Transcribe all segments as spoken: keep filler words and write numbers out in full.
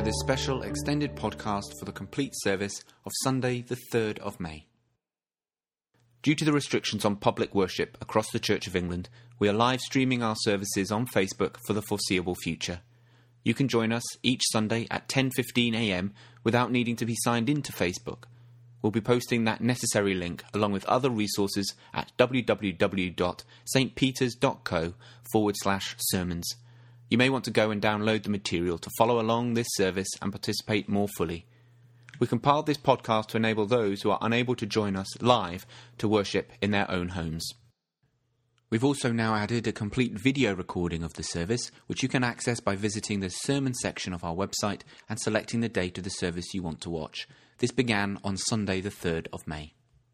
this special extended podcast for the complete service of Sunday the third of May. Due to the restrictions on public worship across the Church of England, we are live streaming our services on Facebook for the foreseeable future. You can join us each Sunday at ten fifteen a m without needing to be signed into Facebook. We'll be posting that necessary link along with other resources at www.stpeters.co forward slash sermons. You may want to go and download the material to follow along this service and participate more fully. We compiled this podcast to enable those who are unable to join us live to worship in their own homes. We've also now added a complete video recording of the service, which you can access by visiting the sermon section of our website and selecting the date of the service you want to watch. This began on Sunday the third of May.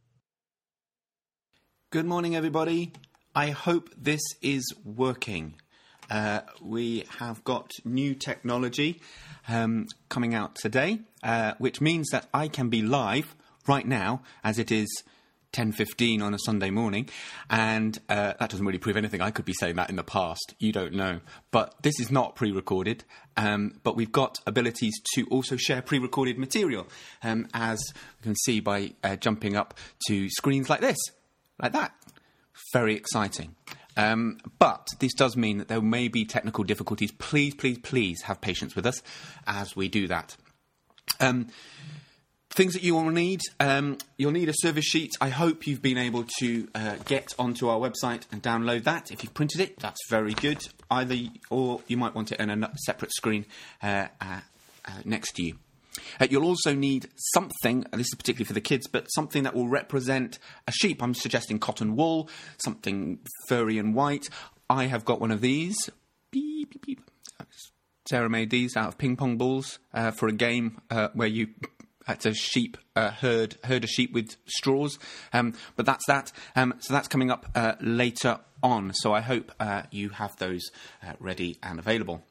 Good morning, everybody. I hope this is working. Uh, we have got new technology um, coming out today, uh, which means that I can be live right now, as it is ten fifteen on a Sunday morning, and uh, that doesn't really prove anything. I could be saying that in the past. You don't know. But this is not pre-recorded, um, but we've got abilities to also share pre-recorded material, um, as you can see by uh, jumping up to screens like this, like that. Very exciting. Um, but this does mean that there may be technical difficulties. Please, please, please have patience with us as we do that. Um, things that you will need. Um, you'll need a service sheet. I hope you've been able to uh, get onto our website and download that. If you've printed it, that's very good. Either, or you might want it on a separate screen uh, uh, uh, next to you. Uh, you'll also need something, and this is particularly for the kids, but something that will represent a sheep. I'm suggesting cotton wool, something furry and white. I have got one of these. Beep, beep, beep. Sarah made these out of ping pong balls uh, for a game uh, where you had to sheep uh, herd herd a sheep with straws. Um, but that's that. Um, so that's coming up uh, later on. So I hope uh, you have those uh, ready and available.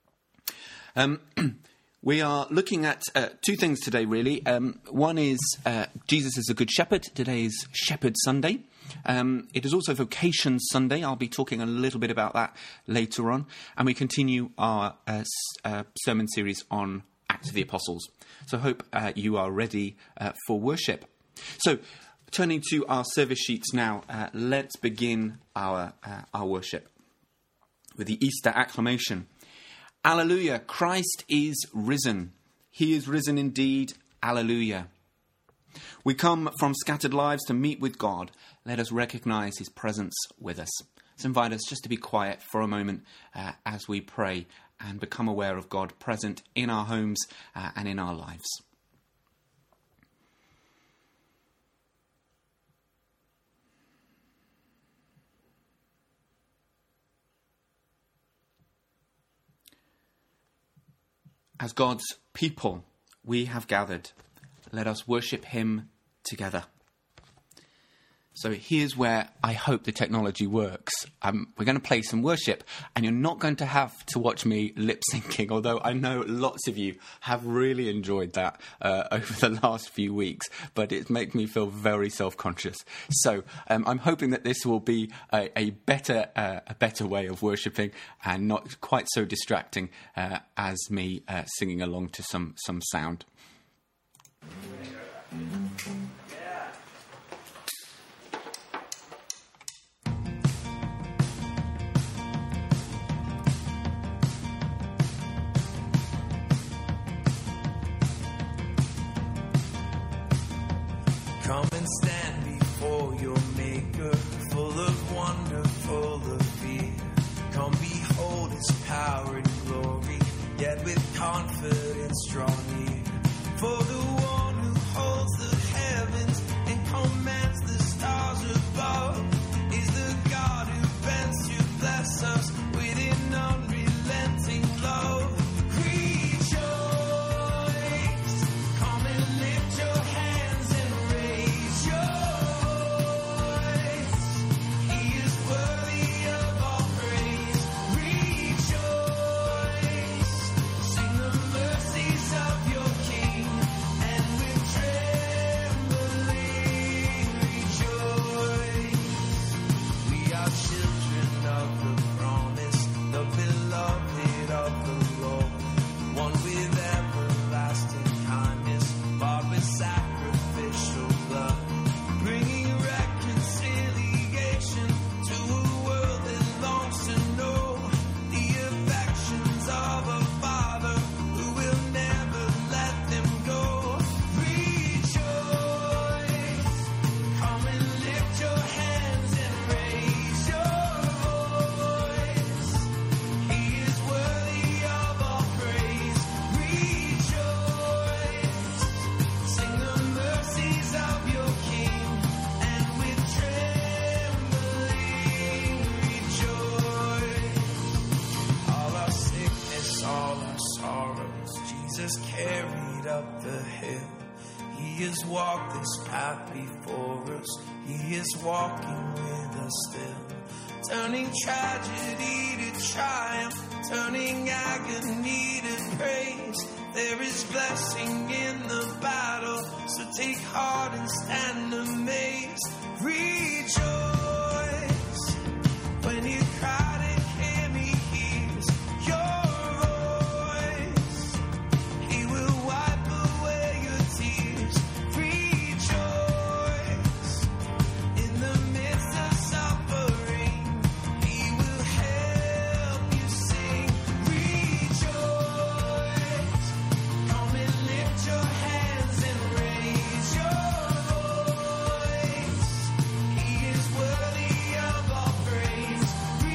Um. We are looking at uh, two things today, really. Um, one is uh, Jesus is a Good Shepherd. Today is Shepherd Sunday. Um, it is also Vocation Sunday. I'll be talking a little bit about that later on. And we continue our uh, s- uh, sermon series on Acts of the Apostles. So I hope uh, you are ready uh, for worship. So, turning to our service sheets now, uh, let's begin our uh, our worship with the Easter acclamation. Alleluia, Christ is risen. He is risen indeed. Alleluia. We come from scattered lives to meet with God. Let us recognise his presence with us. Let's invite us just to be quiet for a moment uh, as we pray and become aware of God present in our homes uh, and in our lives. As God's people, we have gathered. Let us worship him together. So here's where I hope the technology works. Um, we're going to play some worship, and you're not going to have to watch me lip-syncing, although I know lots of you have really enjoyed that uh, over the last few weeks, but it makes me feel very self-conscious. So um, I'm hoping that this will be a, a better uh, a better way of worshipping and not quite so distracting uh, as me uh, singing along to some, some sound. Come and stand before your Maker, full of wonder, full of fear. Come behold his power and glory, yet with confidence draw near. For the one who holds the heavens and commands the stars above is the God who bends to bless us with an unrelenting love. Rejoice, come and lift your hands and raise your has walked this path before us. He is walking with us still, turning tragedy to triumph, turning agony to praise. There is blessing in the battle, so take heart and stand amazed. Rejoice when you cry to him, he hears your voice. He will wipe away your tears. Rejoice in the midst of suffering. He will help you sing. Rejoice. Come and lift your hands and raise your voice. He is worthy of all praise.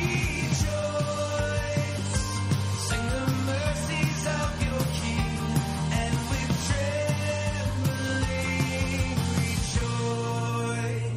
Rejoice. Sing the mercies of your King, and with trembling rejoice.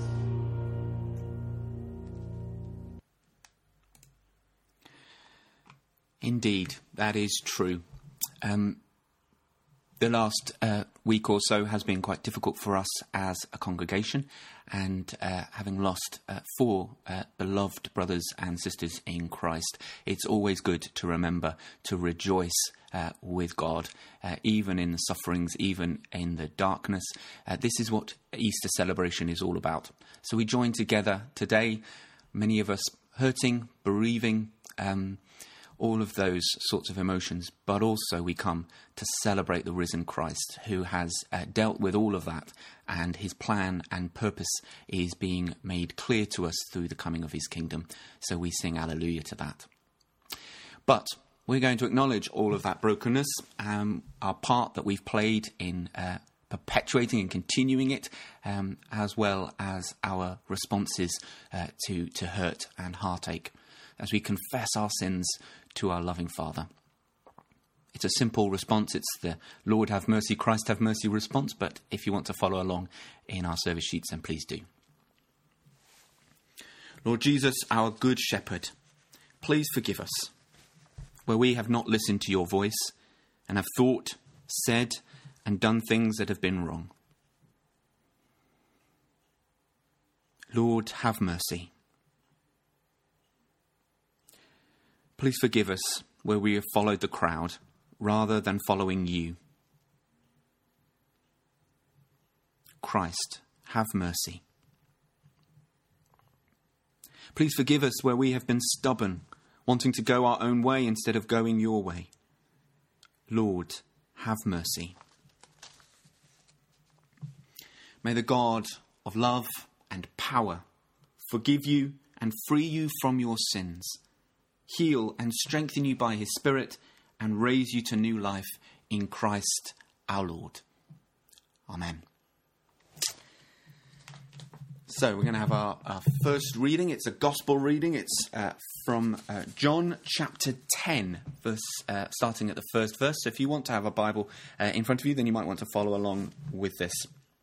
Indeed, that is true. Um, the last uh, week or so has been quite difficult for us as a congregation, and uh, having lost uh, four uh, beloved brothers and sisters in Christ, it's always good to remember to rejoice uh, with God, uh, even in the sufferings, even in the darkness. Uh, this is what Easter celebration is all about. So we join together today, many of us hurting, bereaving, um, all of those sorts of emotions, but also we come to celebrate the risen Christ, who has uh, dealt with all of that, and his plan and purpose is being made clear to us through the coming of his kingdom. So we sing Alleluia to that. But we're going to acknowledge all of that brokenness, um, our part that we've played in uh, perpetuating and continuing it, um, as well as our responses uh, to, to hurt and heartache, as we confess our sins to our loving Father. It's a simple response. It's the Lord have mercy, Christ have mercy response. But if you want to follow along in our service sheets, then please do. Lord Jesus, our good shepherd, please forgive us where we have not listened to your voice and have thought, said, and done things that have been wrong. Lord, have mercy. Please forgive us where we have followed the crowd rather than following you. Christ, have mercy. Please forgive us where we have been stubborn, wanting to go our own way instead of going your way. Lord, have mercy. May the God of love and power forgive you and free you from your sins, heal and strengthen you by his Spirit, and raise you to new life in Christ our Lord. Amen. So we're going to have our, our first reading. It's a gospel reading. It's uh, from uh, John chapter ten, verse, uh, starting at the first verse. So if you want to have a Bible uh, in front of you, then you might want to follow along with this.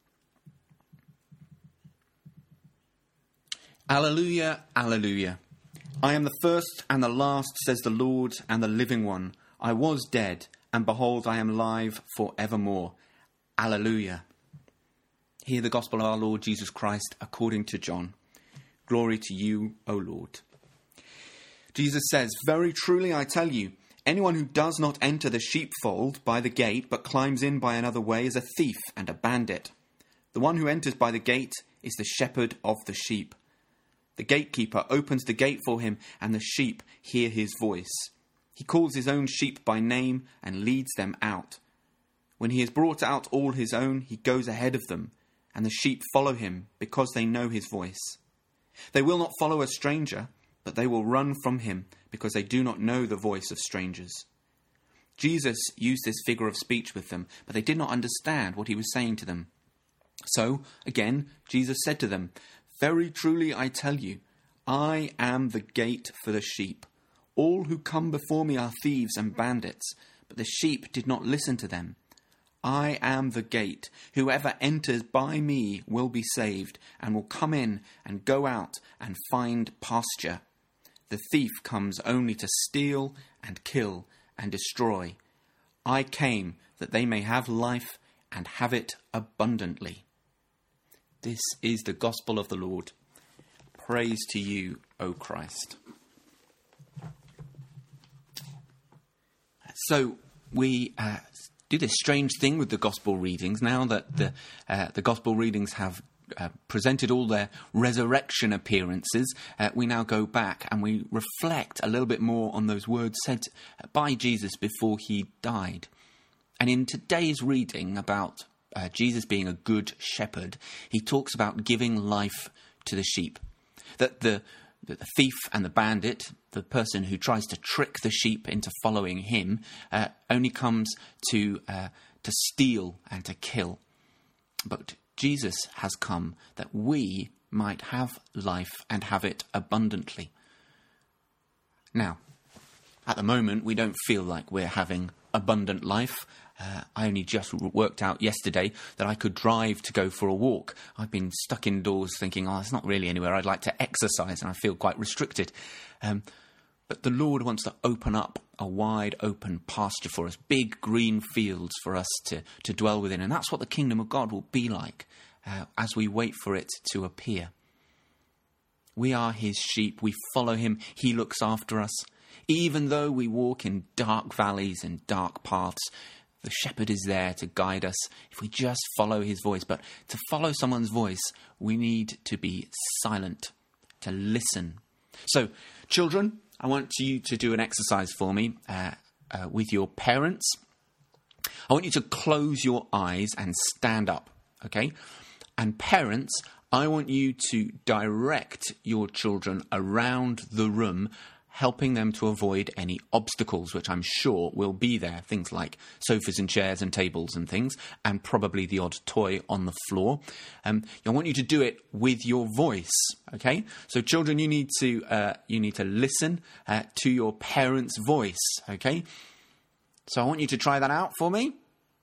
Alleluia, alleluia. I am the first and the last, says the Lord, and the living one. I was dead, and behold, I am alive for evermore. Alleluia. Hear the gospel of our Lord Jesus Christ according to John. Glory to you, O Lord. Jesus says, very truly I tell you, anyone who does not enter the sheepfold by the gate, but climbs in by another way, is a thief and a bandit. The one who enters by the gate is the shepherd of the sheep. The gatekeeper opens the gate for him, and the sheep hear his voice. He calls his own sheep by name and leads them out. When he has brought out all his own, he goes ahead of them, and the sheep follow him because they know his voice. They will not follow a stranger, but they will run from him because they do not know the voice of strangers. Jesus used this figure of speech with them, but they did not understand what he was saying to them. So, again, Jesus said to them, very truly I tell you, I am the gate for the sheep. All who come before me are thieves and bandits, but the sheep did not listen to them. I am the gate. Whoever enters by me will be saved, and will come in and go out and find pasture. The thief comes only to steal and kill and destroy. I came that they may have life and have it abundantly. This is the gospel of the Lord. Praise to you, O Christ. So we uh, do this strange thing with the gospel readings. Now that the uh, the gospel readings have uh, presented all their resurrection appearances, uh, we now go back and we reflect a little bit more on those words said by Jesus before he died. And in today's reading about uh, Jesus being a good shepherd, he talks about giving life to the sheep. That the, the thief and the bandit, the person who tries to trick the sheep into following him, uh, only comes to uh, to steal and to kill. But Jesus has come that we might have life and have it abundantly. Now, at the moment, we don't feel like we're having abundant life. Uh, I only just worked out yesterday that I could drive to go for a walk. I've been stuck indoors thinking, oh, it's not really anywhere I'd like to exercise, and I feel quite restricted. Um, but the Lord wants to open up a wide open pasture for us, big green fields for us to, to dwell within. And that's what the kingdom of God will be like uh, as we wait for it to appear. We are his sheep. We follow him. He looks after us. Even though we walk in dark valleys and dark paths, the shepherd is there to guide us if we just follow his voice. But to follow someone's voice, we need to be silent, to listen. So, children, I want you to do an exercise for me uh, uh, with your parents. I want you to close your eyes and stand up, okay? And parents, I want you to direct your children around the room, helping them to avoid any obstacles, which I'm sure will be there. Things like sofas and chairs and tables and things, and probably the odd toy on the floor. Um, I want you to do it with your voice, okay? So children, you need to uh, you need to listen uh, to your parents' voice, okay? So I want you to try that out for me.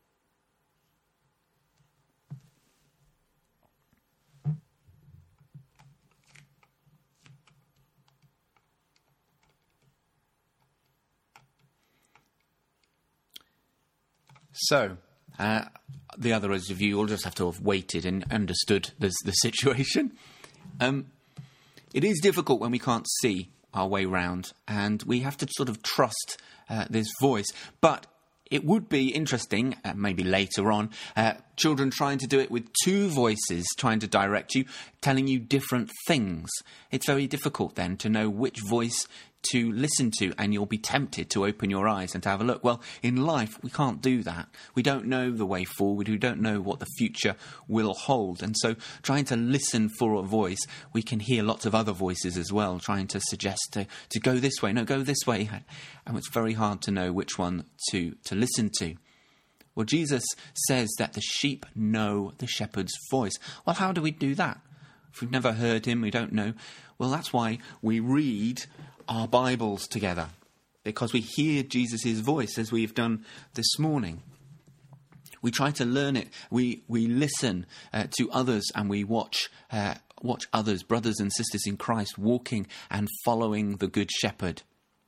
So, uh, the others of you will just have to have waited and understood the, the situation. Um, it is difficult when we can't see our way round, and we have to sort of trust uh, this voice. But it would be interesting, uh, maybe later on, uh, children trying to do it with two voices, trying to direct you, telling you different things. It's very difficult then to know which voice to listen to, and you'll be tempted to open your eyes and to have a look. Well, in life, we can't do that. We don't know the way forward. We don't know what the future will hold. And so trying to listen for a voice, we can hear lots of other voices as well, trying to suggest to, to go this way. No, go this way. And it's very hard to know which one to, to listen to. Well, Jesus says that the sheep know the shepherd's voice. Well, how do we do that? If we've never heard him, we don't know. Well, that's why we read our Bibles together, because we hear Jesus' voice as we've done this morning. We try to learn it. We we listen uh, to others, and we watch uh, watch others, brothers and sisters in Christ, walking and following the Good Shepherd.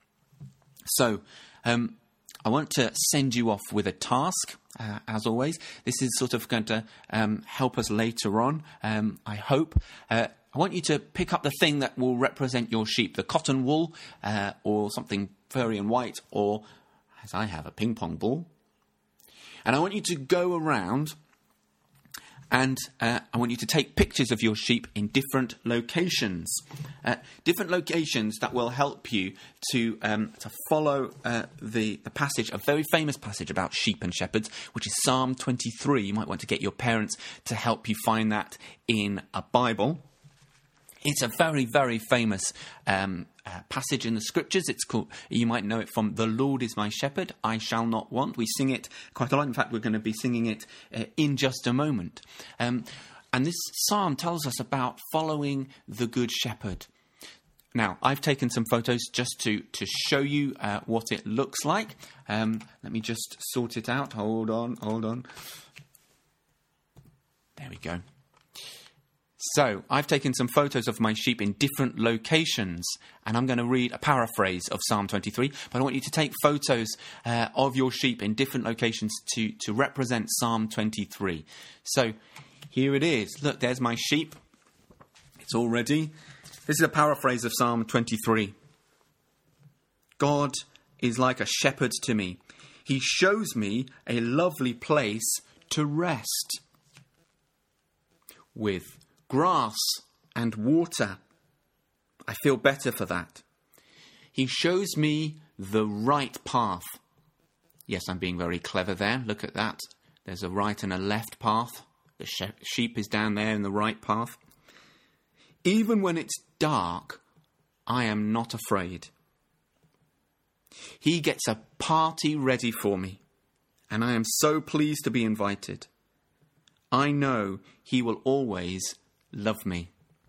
So, um, I want to send you off with a task, uh, as always. This is sort of going to um, help us later on, um, I hope. Uh, I want you to pick up the thing that will represent your sheep, the cotton wool, uh, or something furry and white, or, as I have, a ping pong ball. And I want you to go around and uh, I want you to take pictures of your sheep in different locations. Uh, different locations that will help you to um, to follow uh, the, the passage, a very famous passage about sheep and shepherds, which is Psalm twenty-three. You might want to get your parents to help you find that in a Bible. It's a very, very famous um, uh, passage in the scriptures. It's called, you might know it from "The Lord is my shepherd, I shall not want." We sing it quite a lot. In fact, we're going to be singing it uh, in just a moment. Um, and this psalm tells us about following the Good Shepherd. Now, I've taken some photos just to, to show you uh, what it looks like. Um, let me just sort it out. Hold on, hold on. There we go. So, I've taken some photos of my sheep in different locations, and I'm going to read a paraphrase of Psalm twenty-three, but I want you to take photos uh, of your sheep in different locations to, to represent Psalm twenty-three. So, here it is. Look, there's my sheep. It's all ready. This is a paraphrase of Psalm twenty-three. God is like a shepherd to me. He shows me a lovely place to rest, with grass and water. I feel better for that. He shows me the right path. Yes, I'm being very clever there. Look at that. There's a right and a left path. The she- sheep is down there in the right path. Even when it's dark, I am not afraid. He gets a party ready for me, and I am so pleased to be invited. I know he will always love me.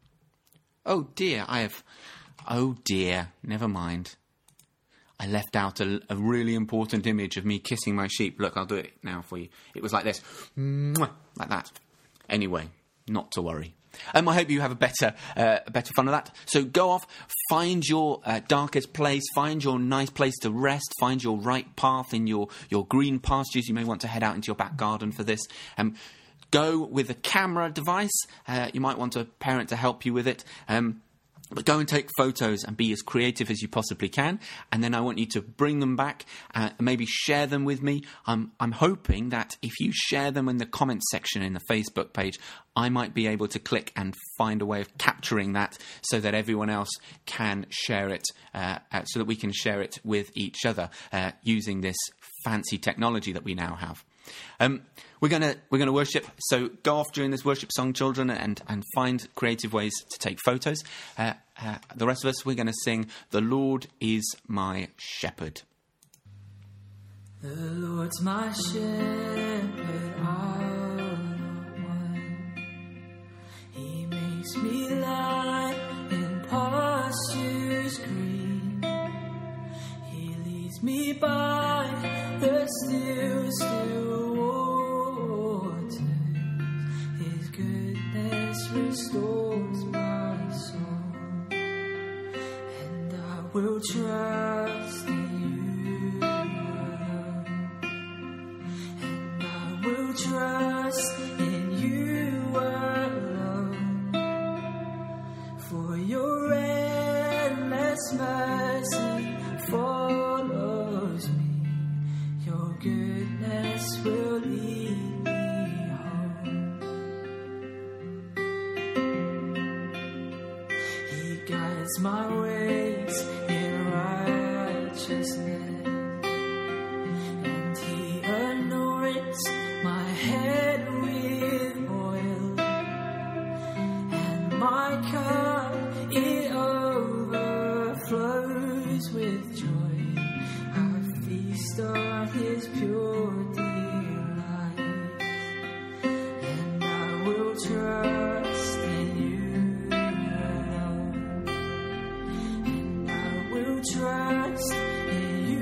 Oh dear, I have... Oh dear, never mind. I left out a, a really important image of me kissing my sheep. Look, I'll do it now for you. It was like this. Mwah, like that. Anyway, not to worry. Um, I hope you have a better uh, a better fun of that. So go off, find your uh, darkest place, find your nice place to rest, find your right path in your, your green pastures. You may want to head out into your back garden for this. Um, go with a camera device. Uh, you might want a parent to help you with it. Um, But go and take photos and be as creative as you possibly can. And then I want you to bring them back, uh, and maybe share them with me. I'm, I'm hoping that if you share them in the comments section in the Facebook page, I might be able to click and find a way of capturing that so that everyone else can share it, uh, uh, so that we can share it with each other uh, using this fancy technology that we now have. Um, we're gonna we're gonna worship. So go off during this worship song, children, and and find creative ways to take photos. Uh, uh, the rest of us, we're gonna sing "The Lord is my shepherd." The Lord's my shepherd, I'll not want. He makes me lie in pastures green. He leads me by the still, still waters. His goodness restores my soul, and I will trust in you alone, and I will trust in you alone, for your endless mercy follows me. Your goodness will lead me home. He guides my ways in righteousness, and he anoints my head with oil, and my cup, it overflows with joy. On his pure delight, and I will trust in you alone, and I will trust in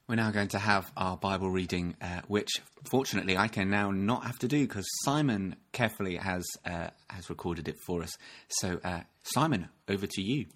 We're now going to have our Bible reading, uh, which fortunately I can now not have to do because Simon carefully has uh, has recorded it for us. So, uh, Simon, over to you.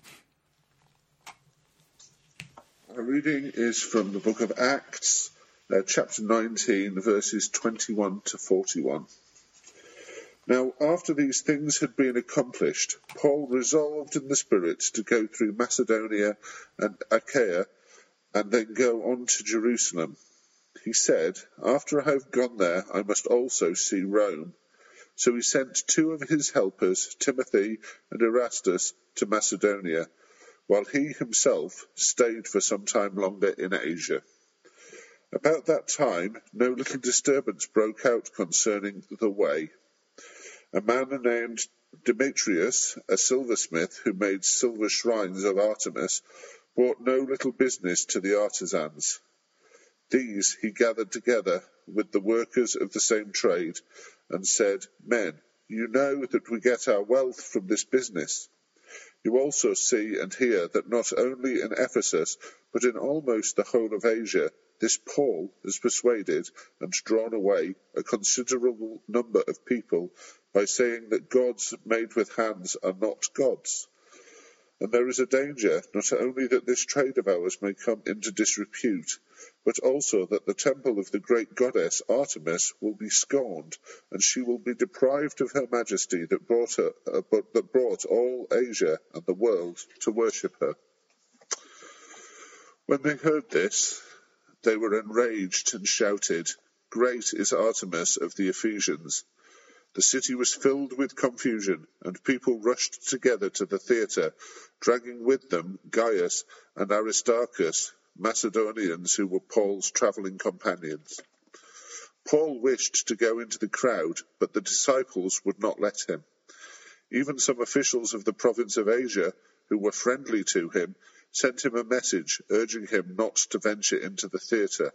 Our reading is from the book of Acts, uh, chapter nineteen, verses twenty-one to forty-one. Now, after these things had been accomplished, Paul resolved in the Spirit to go through Macedonia and Achaia, and then go on to Jerusalem. He said, "After I have gone there, I must also see Rome." So he sent two of his helpers, Timothy and Erastus, to Macedonia, while he himself stayed for some time longer in Asia. About that time, no little disturbance broke out concerning the way. A man named Demetrius, a silversmith who made silver shrines of Artemis, brought no little business to the artisans. These he gathered together with the workers of the same trade and said, "Men, you know that we get our wealth from this business. You also see and hear that not only in Ephesus, but in almost the whole of Asia, this Paul has persuaded and drawn away a considerable number of people by saying that gods made with hands are not gods. And there is a danger not only that this trade of ours may come into disrepute, but also that the temple of the great goddess Artemis will be scorned, and she will be deprived of her majesty that brought her, uh, but that brought all Asia and the world to worship her." When they heard this, they were enraged and shouted, "Great is Artemis of the Ephesians!" The city was filled with confusion, and people rushed together to the theatre, dragging with them Gaius and Aristarchus, Macedonians who were Paul's travelling companions. Paul wished to go into the crowd, but the disciples would not let him. Even some officials of the province of Asia, who were friendly to him, sent him a message urging him not to venture into the theatre.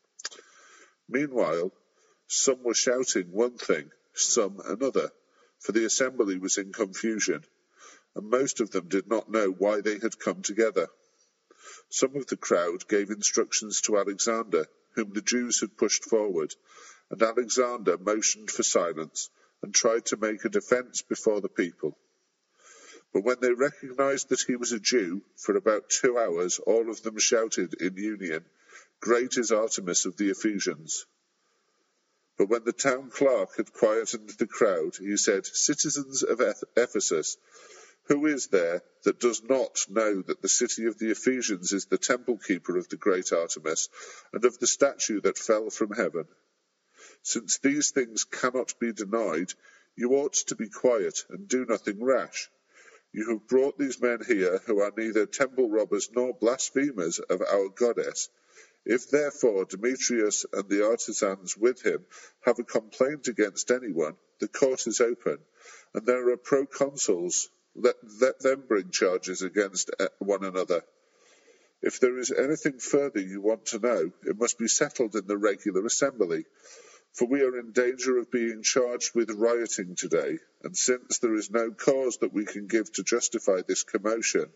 Meanwhile, some were shouting one thing, some another, for the assembly was in confusion, and most of them did not know why they had come together. Some of the crowd gave instructions to Alexander, whom the Jews had pushed forward, and Alexander motioned for silence and tried to make a defence before the people. But when they recognized that he was a Jew, for about two hours all of them shouted in union, "Great is Artemis of the Ephesians." But when the town clerk had quietened the crowd, he said, "Citizens of Ephesus, who is there that does not know that the city of the Ephesians is the temple keeper of the great Artemis, and of the statue that fell from heaven? Since these things cannot be denied, you ought to be quiet and do nothing rash. You have brought these men here who are neither temple robbers nor blasphemers of our goddess. If therefore Demetrius and the artisans with him have a complaint against anyone, the court is open, and there are proconsuls. Let, let them bring charges against one another. If there is anything further you want to know, it must be settled in the regular assembly. For we are in danger of being charged with rioting today, and since there is no cause that we can give to justify this commotion."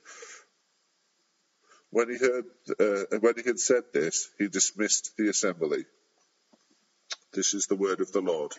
When he heard, uh, when he had said this, he dismissed the assembly. This is the word of the Lord.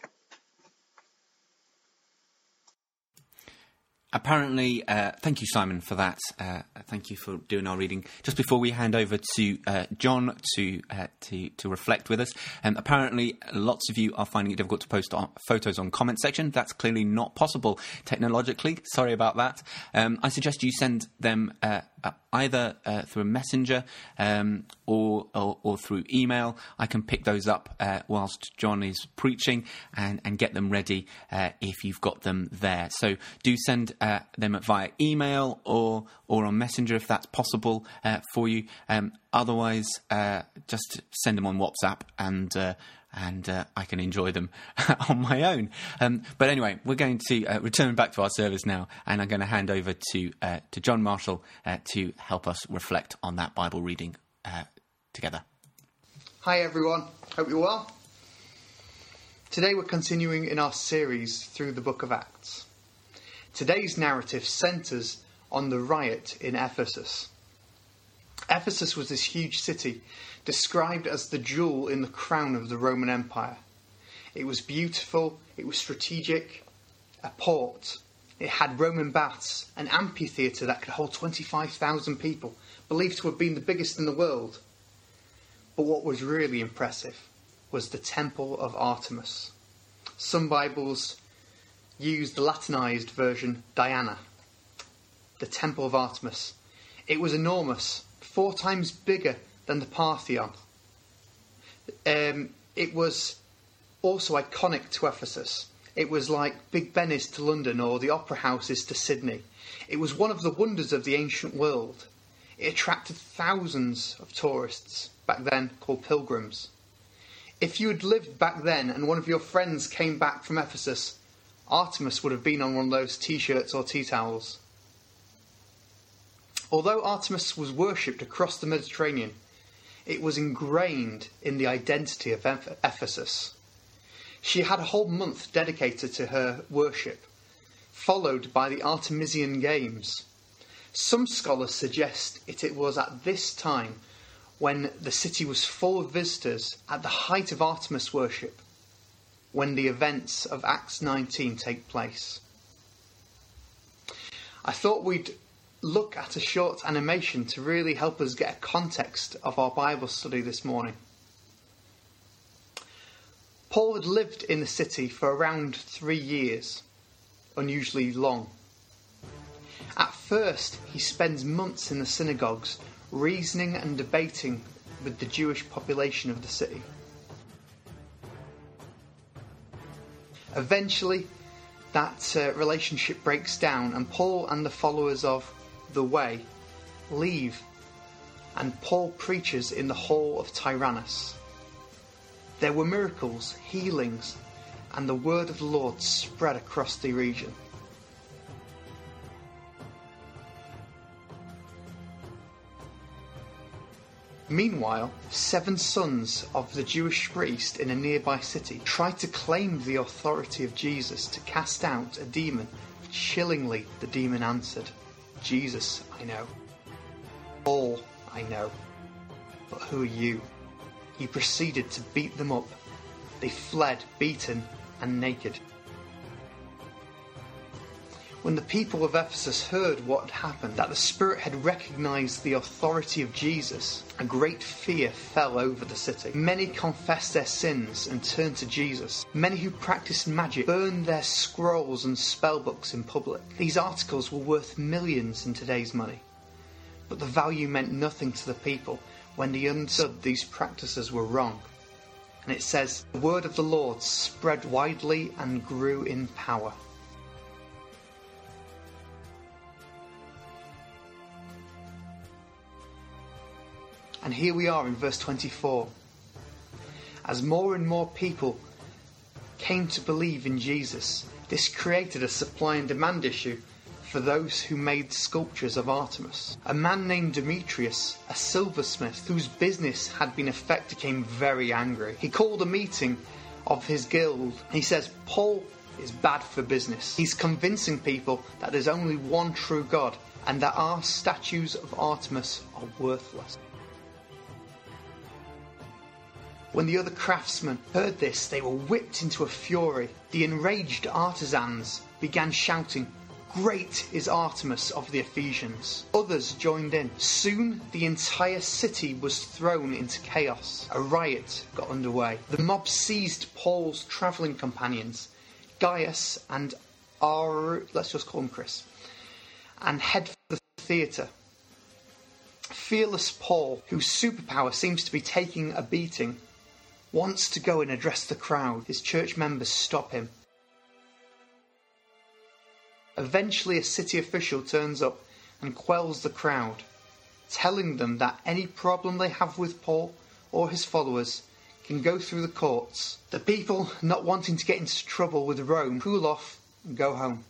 Apparently, uh, thank you, Simon, for that. Uh, thank you for doing our reading. Just before we hand over to uh, John to uh, to to reflect with us, um, apparently lots of you are finding it difficult to post on, photos on comment section. That's clearly not possible technologically. Sorry about that. Um, I suggest you send them uh, uh, either uh, through a messenger um, or, or or through email. I can pick those up uh, whilst John is preaching and, and get them ready uh, if you've got them there. So do send Uh, them via email or or on Messenger if that's possible uh, for you. Um, otherwise, uh, just send them on WhatsApp and uh, and uh, I can enjoy them on my own. Um, but anyway, we're going to uh, return back to our service now, and I'm going to hand over to uh, to John Marshall uh, to help us reflect on that Bible reading uh, together. Hi everyone, hope you're well. Today we're continuing in our series through the book of Acts. Today's narrative centres on the riot in Ephesus. Ephesus was this huge city, described as the jewel in the crown of the Roman Empire. It was beautiful, it was strategic, a port. It had Roman baths, an amphitheatre that could hold twenty-five thousand people, believed to have been the biggest in the world. But what was really impressive was the Temple of Artemis. Some Bibles use the Latinized version, Diana. The Temple of Artemis. It was enormous, four times bigger than the Parthenon. Um, it was also iconic to Ephesus. It was like Big Ben is to London or the Opera House is to Sydney. It was one of the wonders of the ancient world. It attracted thousands of tourists, back then called pilgrims. If you had lived back then and one of your friends came back from Ephesus, Artemis would have been on one of those t-shirts or tea towels. Although Artemis was worshipped across the Mediterranean, it was ingrained in the identity of Ephesus. She had a whole month dedicated to her worship, followed by the Artemisian Games. Some scholars suggest it, it was at this time when the city was full of visitors at the height of Artemis worship, when the events of Acts nineteen take place. I thought we'd look at a short animation to really help us get a context of our Bible study this morning. Paul had lived in the city for around three years, unusually long. At first, he spends months in the synagogues, reasoning and debating with the Jewish population of the city. Eventually, that uh, relationship breaks down, and Paul and the followers of the Way leave, and Paul preaches in the hall of Tyrannus. There were miracles, healings, and the word of the Lord spread across the region. Meanwhile, seven sons of the Jewish priest in a nearby city tried to claim the authority of Jesus to cast out a demon. Chillingly, the demon answered, "Jesus, I know. All I know. But who are you?" He proceeded to beat them up. They fled, beaten and naked. When the people of Ephesus heard what had happened, that the Spirit had recognized the authority of Jesus, a great fear fell over the city. Many confessed their sins and turned to Jesus. Many who practiced magic burned their scrolls and spellbooks in public. These articles were worth millions in today's money. But the value meant nothing to the people when they understood these practices were wrong. And it says, "The word of the Lord spread widely and grew in power." And here we are in verse twenty-four. As more and more people came to believe in Jesus, this created a supply and demand issue for those who made sculptures of Artemis. A man named Demetrius, a silversmith whose business had been affected, became very angry. He called a meeting of his guild. He says, Paul is bad for business. He's convincing people that there's only one true God and that our statues of Artemis are worthless. When the other craftsmen heard this, they were whipped into a fury. The enraged artisans began shouting, "Great is Artemis of the Ephesians." Others joined in. Soon the entire city was thrown into chaos. A riot got underway. The mob seized Paul's travelling companions, Gaius and Ar... let's just call him Chris, and head for the theatre. Fearless Paul, whose superpower seems to be taking a beating, wants to go and address the crowd. His church members stop him. Eventually a city official turns up and quells the crowd, telling them that any problem they have with Paul or his followers can go through the courts. The people, not wanting to get into trouble with Rome, cool off and go home.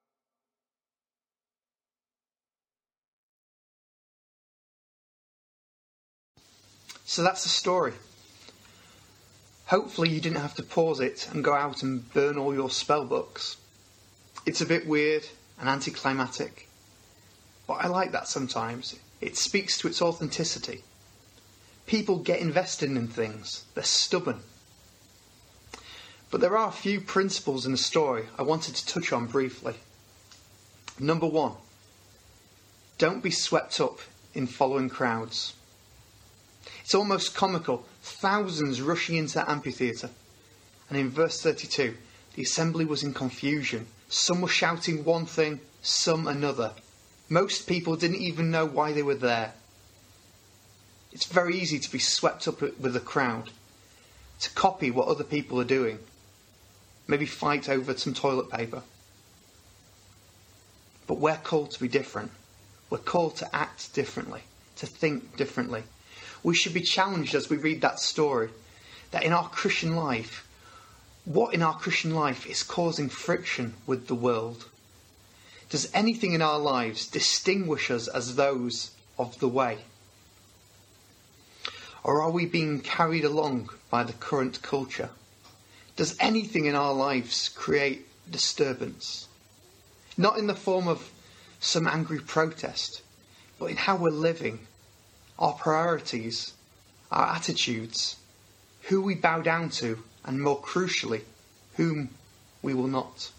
So that's the story. Hopefully you didn't have to pause it and go out and burn all your spell books. It's a bit weird and anticlimactic, but I like that sometimes. It speaks to its authenticity. People get invested in things. They're stubborn. But there are a few principles in the story I wanted to touch on briefly. Number one, don't be swept up in following crowds. It's almost comical, thousands rushing into that amphitheatre. And in verse thirty-two, the assembly was in confusion. Some were shouting one thing, some another. Most people didn't even know why they were there. It's very easy to be swept up with the crowd, to copy what other people are doing, maybe fight over some toilet paper. But we're called to be different. We're called to act differently, to think differently. We should be challenged as we read that story, that in our Christian life, what in our Christian life is causing friction with the world? Does anything in our lives distinguish us as those of the way? Or are we being carried along by the current culture? Does anything in our lives create disturbance? Not in the form of some angry protest, but in how we're living, our priorities, our attitudes, who we bow down to, and more crucially, whom we will not.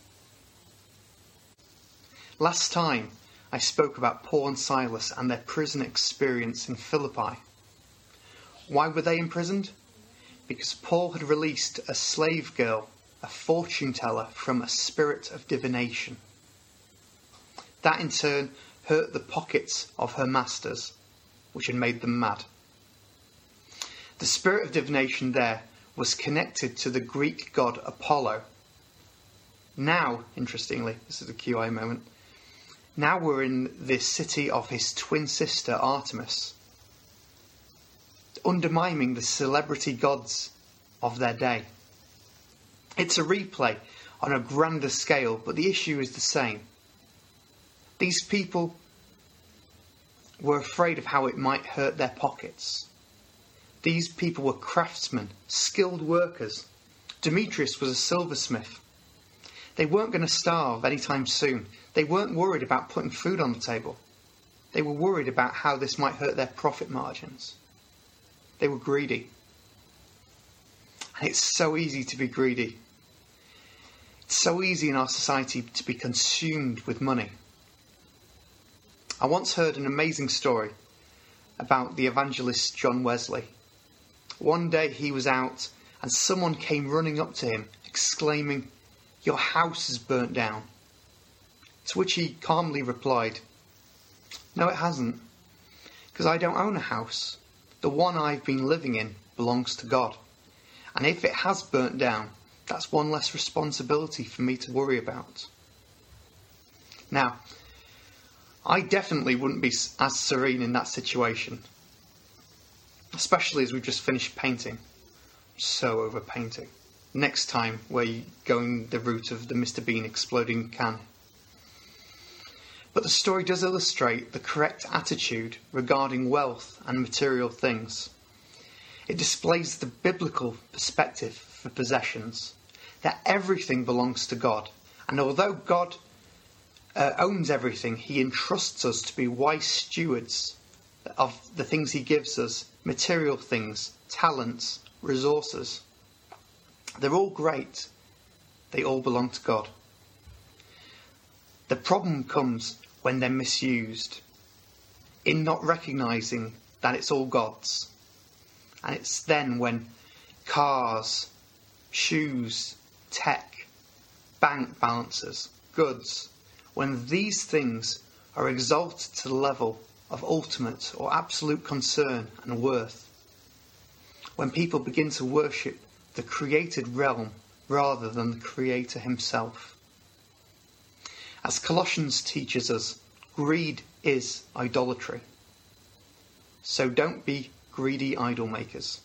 Last time I spoke about Paul and Silas and their prison experience in Philippi. Why were they imprisoned? Because Paul had released a slave girl, a fortune teller, from a spirit of divination. That in turn hurt the pockets of her masters, which had made them mad. The spirit of divination there was connected to the Greek god Apollo. Now, interestingly, this is a Q I moment, now we're in the city of his twin sister Artemis, undermining the celebrity gods of their day. It's a replay on a grander scale, but the issue is the same. These people were afraid of how it might hurt their pockets. These people were craftsmen, skilled workers. Demetrius was a silversmith. They weren't going to starve anytime soon. They weren't worried about putting food on the table. They were worried about how this might hurt their profit margins. They were greedy. And it's so easy to be greedy. It's so easy in our society to be consumed with money. I once heard an amazing story about the evangelist John Wesley. One day he was out and someone came running up to him exclaiming, "Your house is burnt down." To which he calmly replied, "No, it hasn't, because I don't own a house. The one I've been living in belongs to God. And if it has burnt down, that's one less responsibility for me to worry about." Now, I definitely wouldn't be as serene in that situation. Especially as we've just finished painting. So over painting. Next time we're going the route of the Mister Bean exploding can. But the story does illustrate the correct attitude regarding wealth and material things. It displays the biblical perspective for possessions, that everything belongs to God, and although God uh, owns everything, he entrusts us to be wise stewards of the things he gives us, material things, talents, resources. They're all great. They all belong to God. The problem comes when they're misused, in not recognising that it's all God's. And it's then when cars, shoes, tech, bank balances, goods, when these things are exalted to the level of ultimate or absolute concern and worth, when people begin to worship the created realm rather than the Creator himself. As Colossians teaches us, greed is idolatry. So don't be greedy idol makers.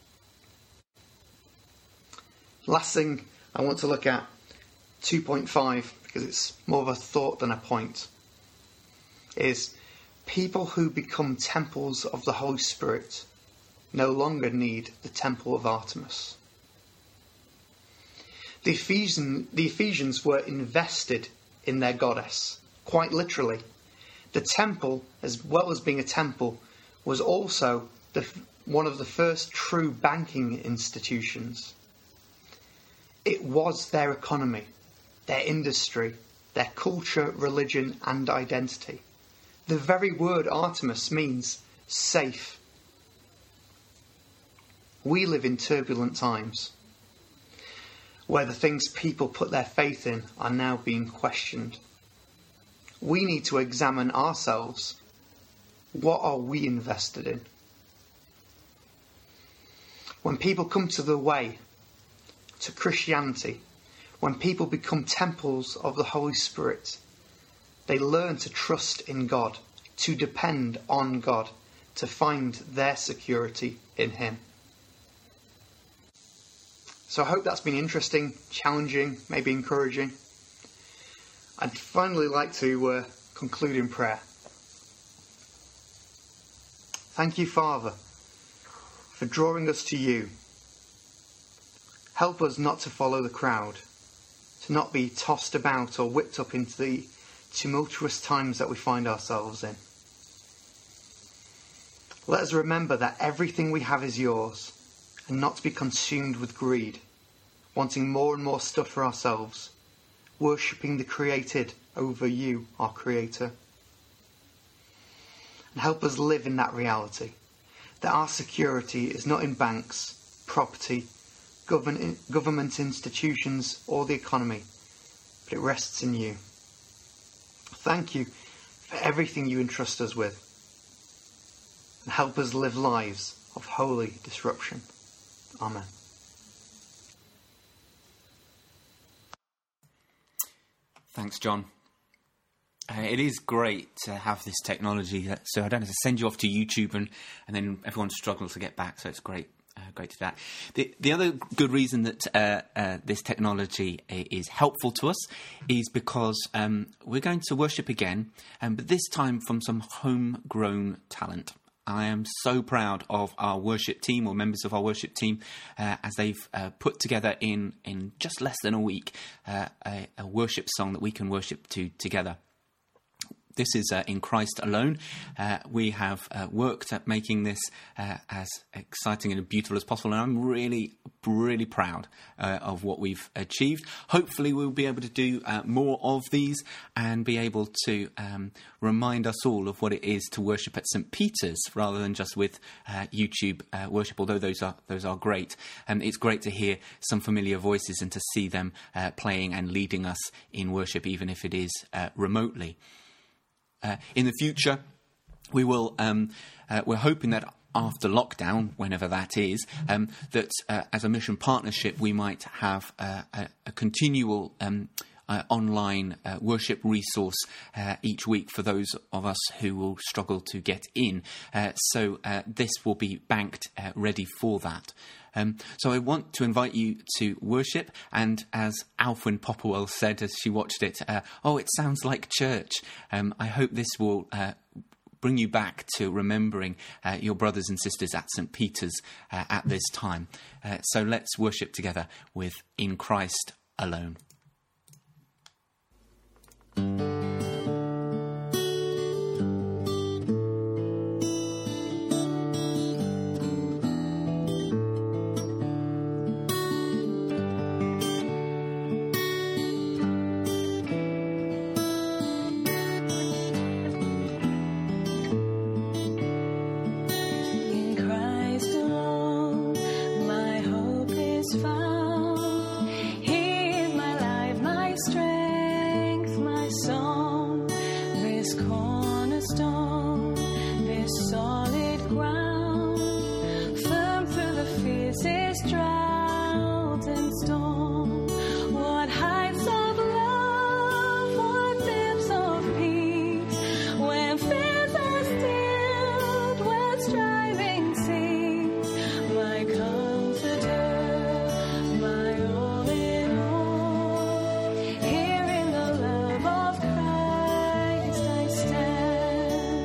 Last thing I want to look at, two point five, because it's more of a thought than a point, is people who become temples of the Holy Spirit no longer need the temple of Artemis. The Ephesian, the Ephesians were invested in their goddess, quite literally. The temple, as well as being a temple, was also the, one of the first true banking institutions. It was their economy, their industry, their culture, religion and identity. The very word Artemis means safe. We live in turbulent times, where the things people put their faith in are now being questioned. We need to examine ourselves. What are we invested in? When people come to the way, to Christianity, when people become temples of the Holy Spirit, they learn to trust in God, to depend on God, to find their security in Him. So I hope that's been interesting, challenging, maybe encouraging. I'd finally like to uh, conclude in prayer. Thank you, Father, for drawing us to you. Help us not to follow the crowd, to not be tossed about or whipped up into the tumultuous times that we find ourselves in. Let us remember that everything we have is yours, and not to be consumed with greed, wanting more and more stuff for ourselves, worshipping the created over you, our Creator. And help us live in that reality, that our security is not in banks, property, govern- government institutions or the economy, but it rests in you. Thank you for everything you entrust us with, and help us live lives of holy disruption. Amen. Thanks, John. Uh, it is great to have this technology, so I don't have to send you off to YouTube and, and then everyone struggles to get back, so it's great. Uh, great to do that. The, the other good reason that uh, uh, this technology is helpful to us is because um, we're going to worship again, um, but this time from some homegrown talent. I am so proud of our worship team, or members of our worship team, uh, as they've uh, put together in, in just less than a week uh, a, a worship song that we can worship to together. This is uh, In Christ Alone. Uh, we have uh, worked at making this uh, as exciting and beautiful as possible, and I'm really, really proud uh, of what we've achieved. Hopefully we'll be able to do uh, more of these and be able to um, remind us all of what it is to worship at Saint Peter's rather than just with uh, YouTube uh, worship, although those are those are great. And um, it's great to hear some familiar voices and to see them uh, playing and leading us in worship, even if it is uh, remotely. Uh, in the future, we will. Um, uh, we're hoping that after lockdown, whenever that is, um, that uh, as a mission partnership, we might have uh, a, a continual um, uh, online uh, worship resource uh, each week for those of us who will struggle to get in. Uh, so uh, this will be banked, uh, ready for that. Um, so I want to invite you to worship, and as Alfwyn Popplewell said as she watched it, uh, oh, it sounds like church. Um, I hope this will uh, bring you back to remembering uh, your brothers and sisters at Saint Peter's uh, at this time. Uh, so let's worship together with In Christ Alone. Here in the love of Christ I stand.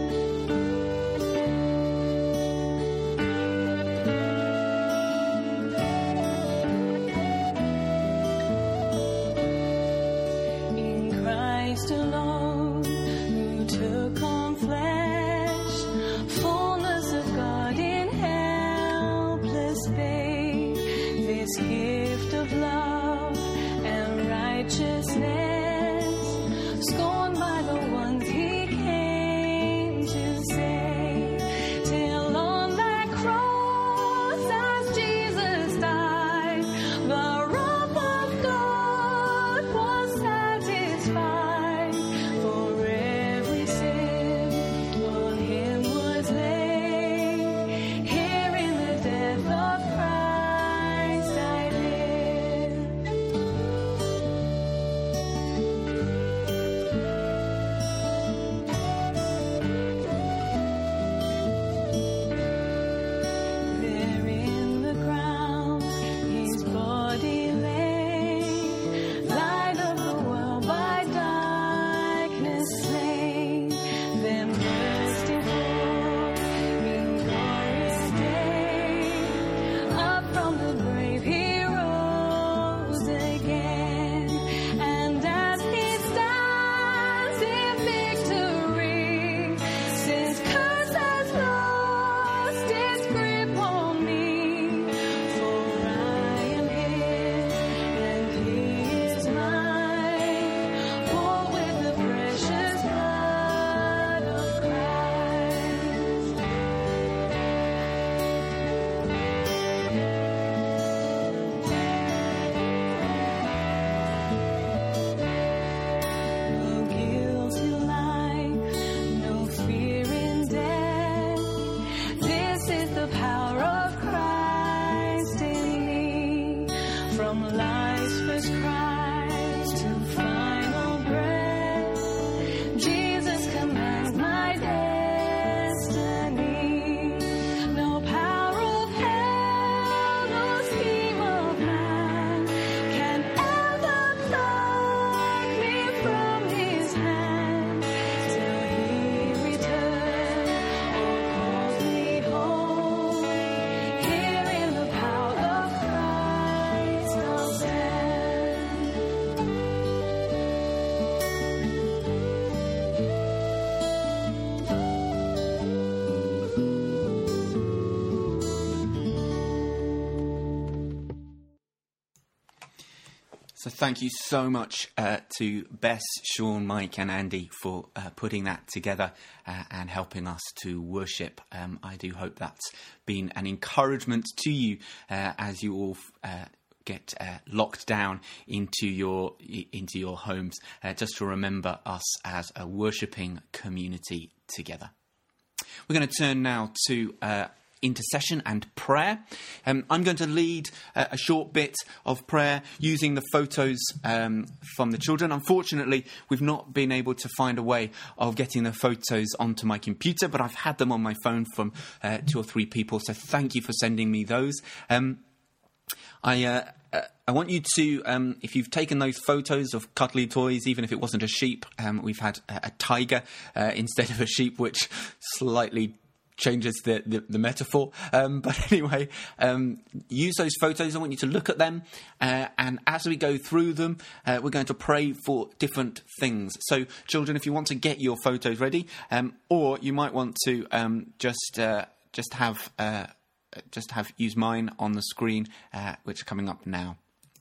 So thank you so much uh, to Bess, Sean, Mike and Andy for uh, putting that together uh, and helping us to worship. Um, I do hope that's been an encouragement to you uh, as you all uh, get uh, locked down into your into your homes, uh, just to remember us as a worshipping community together. We're going to turn now to uh, intercession and prayer. Um, I'm going to lead uh, a short bit of prayer using the photos um, from the children. Unfortunately, we've not been able to find a way of getting the photos onto my computer, but I've had them on my phone from uh, two or three people, so thank you for sending me those. Um, I uh, uh, I want you to, um, if you've taken those photos of cuddly toys, even if it wasn't a sheep, um, we've had a, a tiger uh, instead of a sheep, which slightly changes the, the, the metaphor. Um, but anyway, um, use those photos. I want you to look at them. Uh, and as we go through them, uh, we're going to pray for different things. So, children, if you want to get your photos ready, um, or you might want to um, just uh, just have uh, just have use mine on the screen, uh, which are coming up now.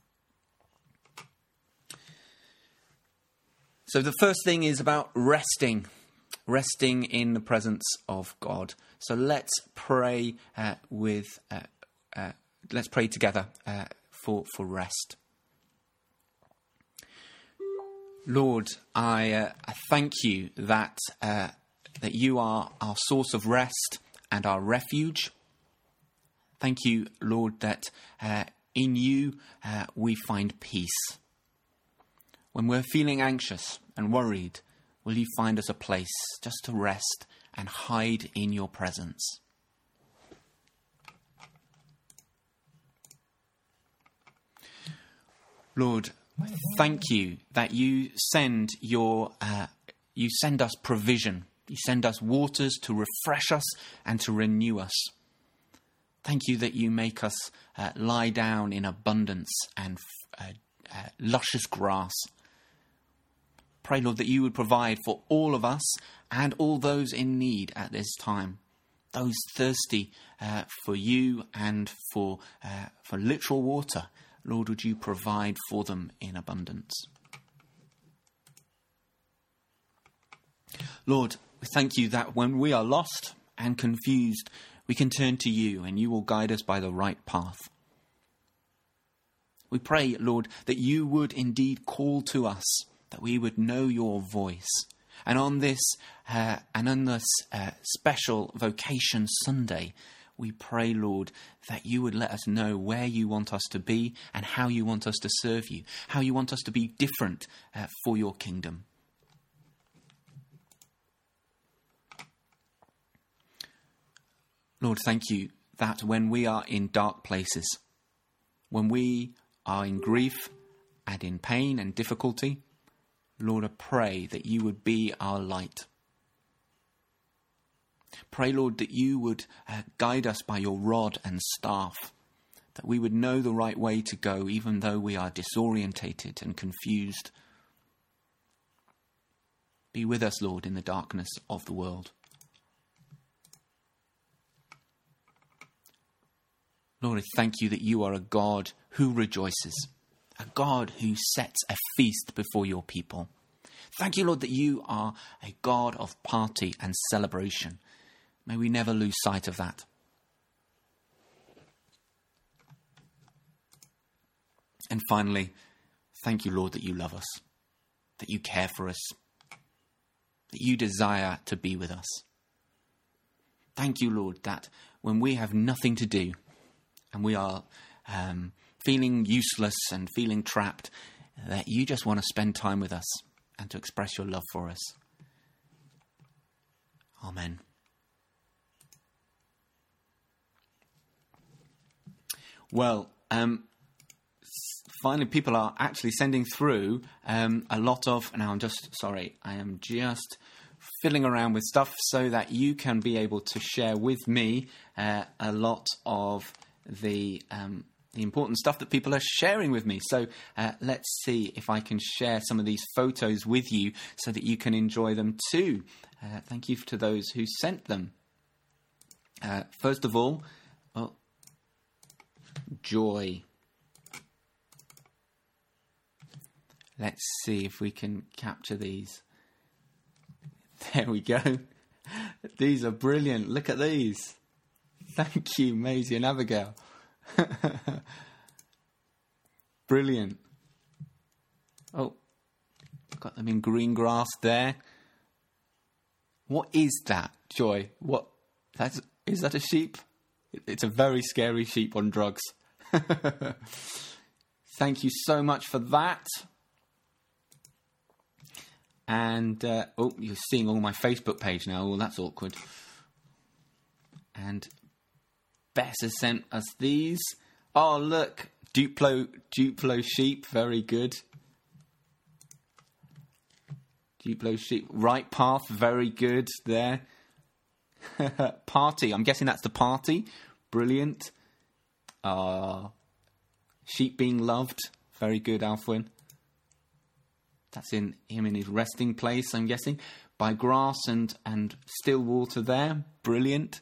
So the first thing is about resting. Resting in the presence of God. So let's pray uh, with. Uh, uh, let's pray together uh, for for rest. Lord, I, uh, I thank you that uh, that you are our source of rest and our refuge. Thank you, Lord, that uh, in you uh, we find peace. When we're feeling anxious and worried, will you find us a place just to rest and hide in your presence? Lord, thank you that you send your uh, you send us provision. You send us waters to refresh us and to renew us. Thank you that you make us uh, lie down in abundance and uh, uh, luscious grass. Pray, Lord, that you would provide for all of us and all those in need at this time. Those thirsty uh, for you and for uh, for literal water. Lord, would you provide for them in abundance? Lord, we thank you that when we are lost and confused, we can turn to you and you will guide us by the right path. We pray, Lord, that you would indeed call to us, that we would know your voice. And on this uh, and on this uh, special Vocation Sunday, we pray, Lord, that you would let us know where you want us to be and how you want us to serve you, how you want us to be different uh, for your kingdom. Lord, thank you that when we are in dark places, when we are in grief and in pain and difficulty, Lord, I pray that you would be our light. Pray, Lord, that you would uh, guide us by your rod and staff, that we would know the right way to go, even though we are disorientated and confused. Be with us, Lord, in the darkness of the world. Lord, I thank you that you are a God who rejoices, a God who sets a feast before your people. Thank you, Lord, that you are a God of party and celebration. May we never lose sight of that. And finally, thank you, Lord, that you love us, that you care for us, that you desire to be with us. Thank you, Lord, that when we have nothing to do and we are um, feeling useless and feeling trapped, that you just want to spend time with us and to express your love for us. Amen. Well, um, finally people are actually sending through um, a lot of... Now I'm just... Sorry, I am just fiddling around with stuff so that you can be able to share with me uh, a lot of the... Um, the important stuff that people are sharing with me. So uh, let's see if I can share some of these photos with you so that you can enjoy them too. Uh, thank you to those who sent them. Uh, first of all, well, Joy. Let's see if we can capture these. There we go. These are brilliant. Look at these. Thank you, Maisie and Abigail. Brilliant. Oh, got them in green grass there. What is that, Joy? What? That's, is that a sheep? It's a very scary sheep on drugs. Thank you so much for that. And, uh, oh, you're seeing all my Facebook page now. Oh, that's awkward. And Bess has sent us these. Oh, look. Duplo, Duplo sheep. Very good. Duplo sheep. Right path. Very good there. Party. I'm guessing that's the party. Brilliant. Uh, sheep being loved. Very good, Alfwin. That's in him in his resting place, I'm guessing. By grass and, and still water there. Brilliant.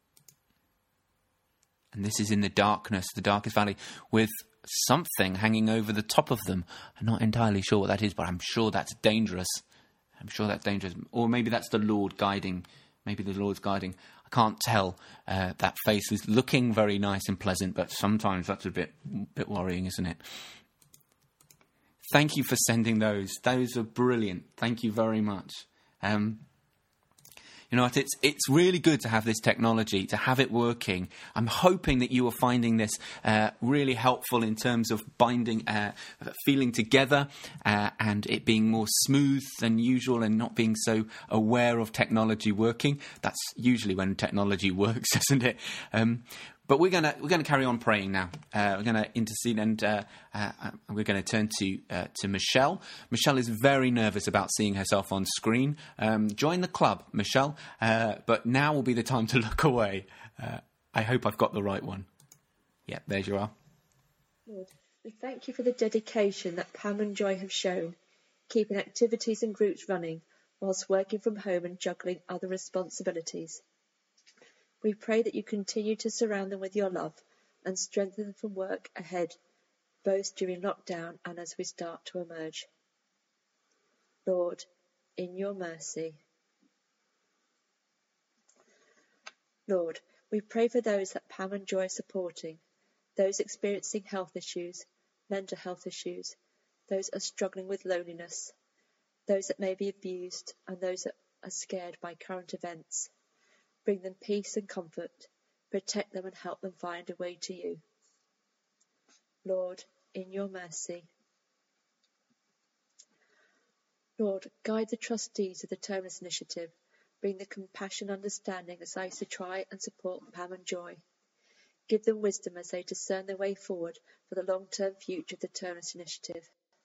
And this is in the darkness, the darkest valley, with something hanging over the top of them. I'm not entirely sure what that is, but I'm sure that's dangerous. I'm sure that's dangerous. Or maybe that's the Lord guiding. Maybe the Lord's guiding. I can't tell. Uh, that face is looking very nice and pleasant, but sometimes that's a bit, bit worrying, isn't it? Thank you for sending those. Those are brilliant. Thank you very much. Um, you know what? It's it's really good to have this technology, to have it working. I'm hoping that you are finding this uh, really helpful in terms of binding, uh, feeling together, uh, and it being more smooth than usual, and not being so aware of technology working. That's usually when technology works, isn't it? Um, But we're gonna we're gonna carry on praying now. Uh, we're gonna intercede, and uh, uh, we're gonna turn to uh, to Michelle. Michelle is very nervous about seeing herself on screen. Um, join the club, Michelle. Uh, but now will be the time to look away. Uh, I hope I've got the right one. Yeah, there you are. Lord, we thank you for the dedication that Pam and Joy have shown, keeping activities and groups running whilst working from home and juggling other responsibilities. We pray that you continue to surround them with your love and strengthen them for work ahead, both during lockdown and as we start to emerge. Lord, in your mercy. Lord, we pray for those that Pam and Joy are supporting, those experiencing health issues, mental health issues, those that are struggling with loneliness, those that may be abused, and those that are scared by current events. Bring them peace and comfort, protect them and help them find a way to you. Lord, in your mercy. Lord, guide the trustees of the Terminus Initiative, bring the compassion and understanding as they to try and support Pam and Joy. Give them wisdom as they discern their way forward for the long-term future of the Terminus Initiative.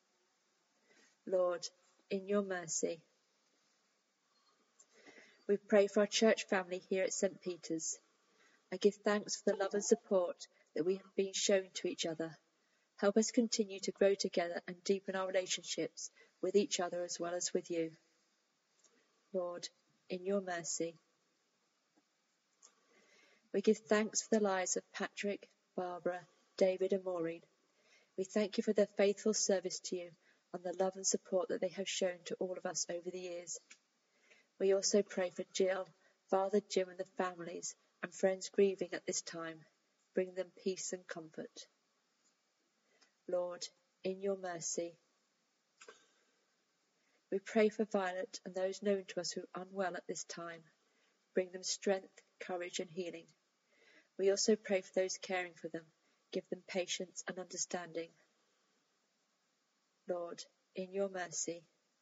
Lord, in your mercy. We pray for our church family here at Saint Peter's. I give thanks for the love and support that we have been shown to each other. Help us continue to grow together and deepen our relationships with each other as well as with you. Lord, in your mercy. We give thanks for the lives of Patrick, Barbara, David and Maureen. We thank you for their faithful service to you and the love and support that they have shown to all of us over the years. We also pray for Jill, Father Jim and the families and friends grieving at this time. Bring them peace and comfort. Lord, in your mercy. We pray for Violet and those known to us who are unwell at this time. Bring them strength, courage and healing. We also pray for those caring for them. Give them patience and understanding. Lord, in your mercy.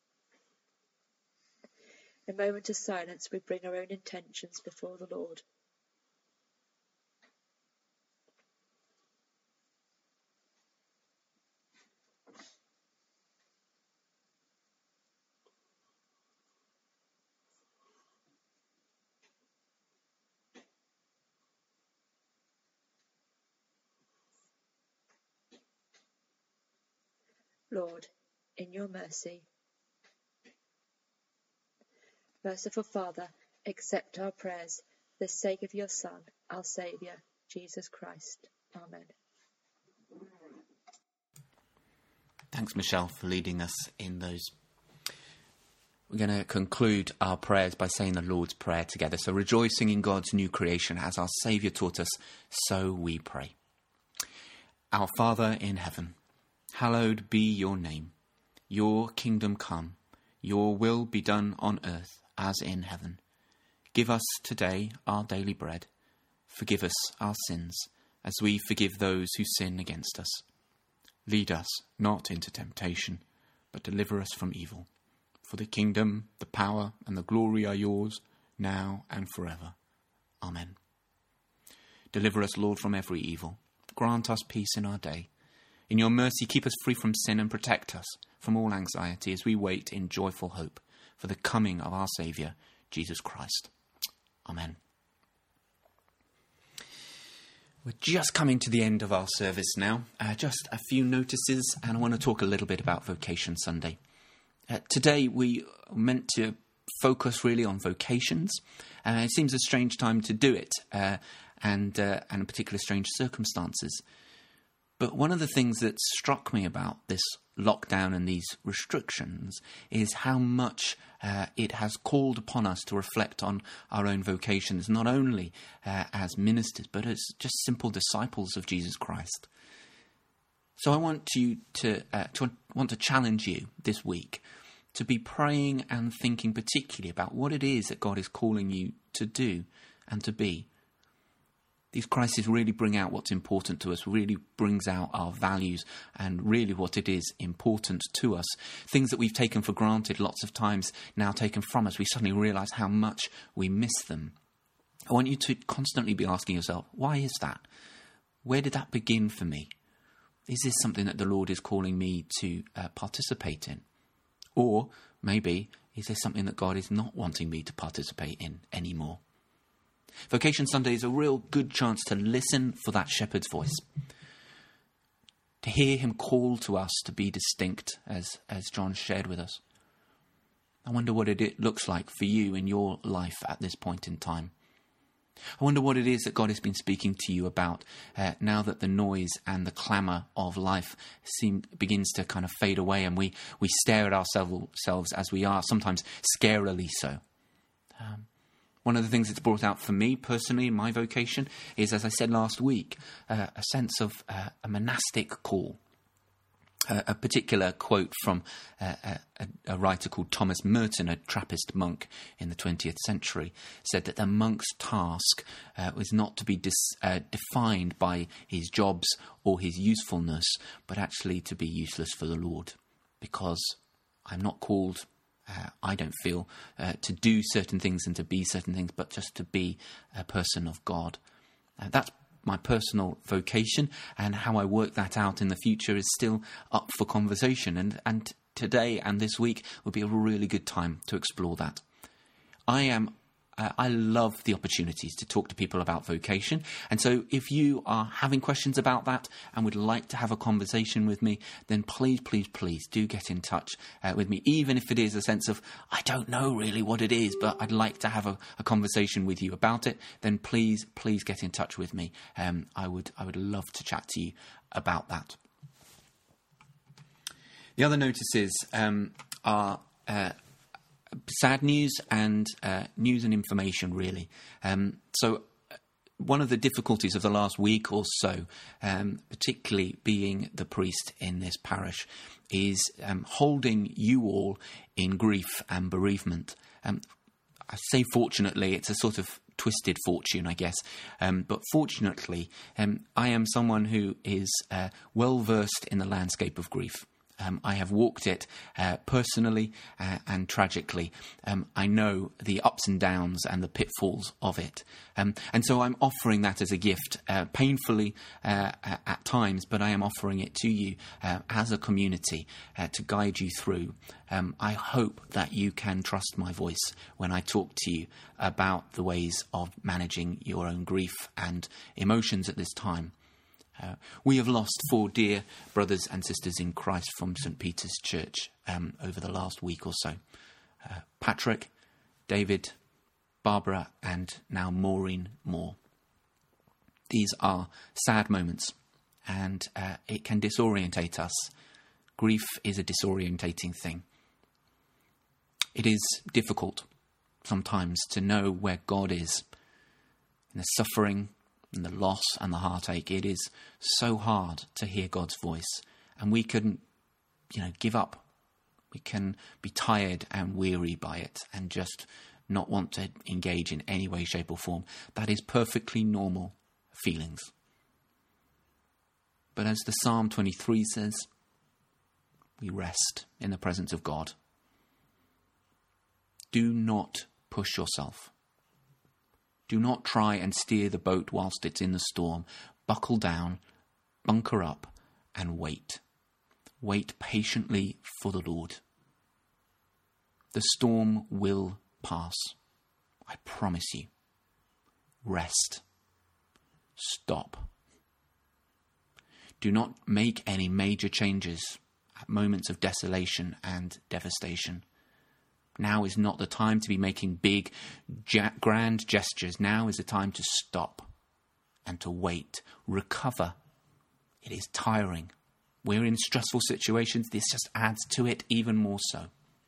In a moment of silence, we bring our own intentions before the Lord. Lord, in your mercy. Merciful Father, accept our prayers for the sake of your Son, our Saviour, Jesus Christ. Amen. Thanks, Michelle, for leading us in those. We're going to conclude our prayers by saying the Lord's Prayer together. So, rejoicing in God's new creation, as our Saviour taught us, so we pray. Our Father in heaven, hallowed be your name. Your kingdom come, your will be done on earth as in heaven. Give us today our daily bread. Forgive us our sins, as we forgive those who sin against us. Lead us not into temptation, but deliver us from evil. For the kingdom, the power, and the glory are yours, now and forever. Amen. Deliver us, Lord, from every evil. Grant us peace in our day. In your mercy, keep us free from sin and protect us from all anxiety as we wait in joyful hope for the coming of our Saviour, Jesus Christ. Amen. We're just coming to the end of our service now. Uh, just a few notices, and I want to talk a little bit about Vocation Sunday. Uh, today we are meant to focus really on vocations. Uh, it seems a strange time to do it, uh, and uh, and in particular strange circumstances. But one of the things that struck me about this lockdown and these restrictions is how much uh, it has called upon us to reflect on our own vocations, not only uh, as ministers, but as just simple disciples of Jesus Christ. So I want you to, uh, to want to challenge you this week to be praying and thinking particularly about what it is that God is calling you to do and to be. These crises really bring out what's important to us, really brings out our values and really what it is important to us. Things that we've taken for granted lots of times now taken from us, we suddenly realise how much we miss them. I want you to constantly be asking yourself, why is that? Where did that begin for me? Is this something that the Lord is calling me to uh, participate in? Or maybe, is there something that God is not wanting me to participate in anymore? Vocation Sunday is a real good chance to listen for that shepherd's voice, to hear him call to us to be distinct, as, as John shared with us. I wonder what it looks like for you in your life at this point in time. I wonder what it is that God has been speaking to you about uh, now that the noise and the clamour of life seem, begins to kind of fade away, and we, we stare at ourselves as we are, sometimes scarily so. Um, one of the things that's brought out for me personally in my vocation is, as I said last week, uh, a sense of uh, a monastic call. Uh, a particular quote from uh, a, a writer called Thomas Merton, a Trappist monk in the twentieth century, said that the monk's task uh, was not to be dis, uh, defined by his jobs or his usefulness, but actually to be useless for the Lord. Because I'm not called, uh, I don't feel, uh, to do certain things and to be certain things, but just to be a person of God. Uh, that's my personal vocation, and how I work that out in the future is still up for conversation, and, and today and this week would be a really good time to explore that. I am uh, I love the opportunities to talk to people about vocation, and so if you are having questions about that and would like to have a conversation with me, then please, please, please do get in touch uh, with me, even if it is a sense of, I don't know really what it is, but I'd like to have a, a conversation with you about it, then please, please get in touch with me. Um, I would, I would love to chat to you about that. The other notices um, are uh, sad news and uh, news and information, really. Um, so one of the difficulties of the last week or so, um, particularly being the priest in this parish, is um, holding you all in grief and bereavement. Um, I say fortunately, it's a sort of twisted fortune, I guess. Um, but fortunately, um, I am someone who is uh, well versed in the landscape of grief. Um, I have walked it uh, personally uh, and tragically. Um, I know the ups and downs and the pitfalls of it. Um, and so I'm offering that as a gift, uh, painfully uh, at times, but I am offering it to you uh, as a community uh, to guide you through. Um, I hope that you can trust my voice when I talk to you about the ways of managing your own grief and emotions at this time. Uh, we have lost four dear brothers and sisters in Christ from Saint Peter's Church um, over the last week or so. Uh, Patrick, David, Barbara, and now Maureen Moore. These are sad moments, and uh, it can disorientate us Grief is a disorientating thing. It is difficult sometimes to know where God is in the suffering and the loss and the heartache. It is so hard to hear God's voice, and we can, you know, give up. We can be tired and weary by it and just not want to engage in any way, shape or form. That is perfectly normal feelings. But as the Psalm twenty-three says, we rest in the presence of God. Do not push yourself. Do not try and steer the boat whilst it's in the storm. Buckle down, bunker up, and wait. Wait patiently for the Lord. The storm will pass. I promise you. Rest. Stop. Do not make any major changes at moments of desolation and devastation. Now is not the time to be making big, ja- grand gestures. Now is the time to stop and to wait, recover. It is tiring. We're in stressful situations. This just adds to it even more so.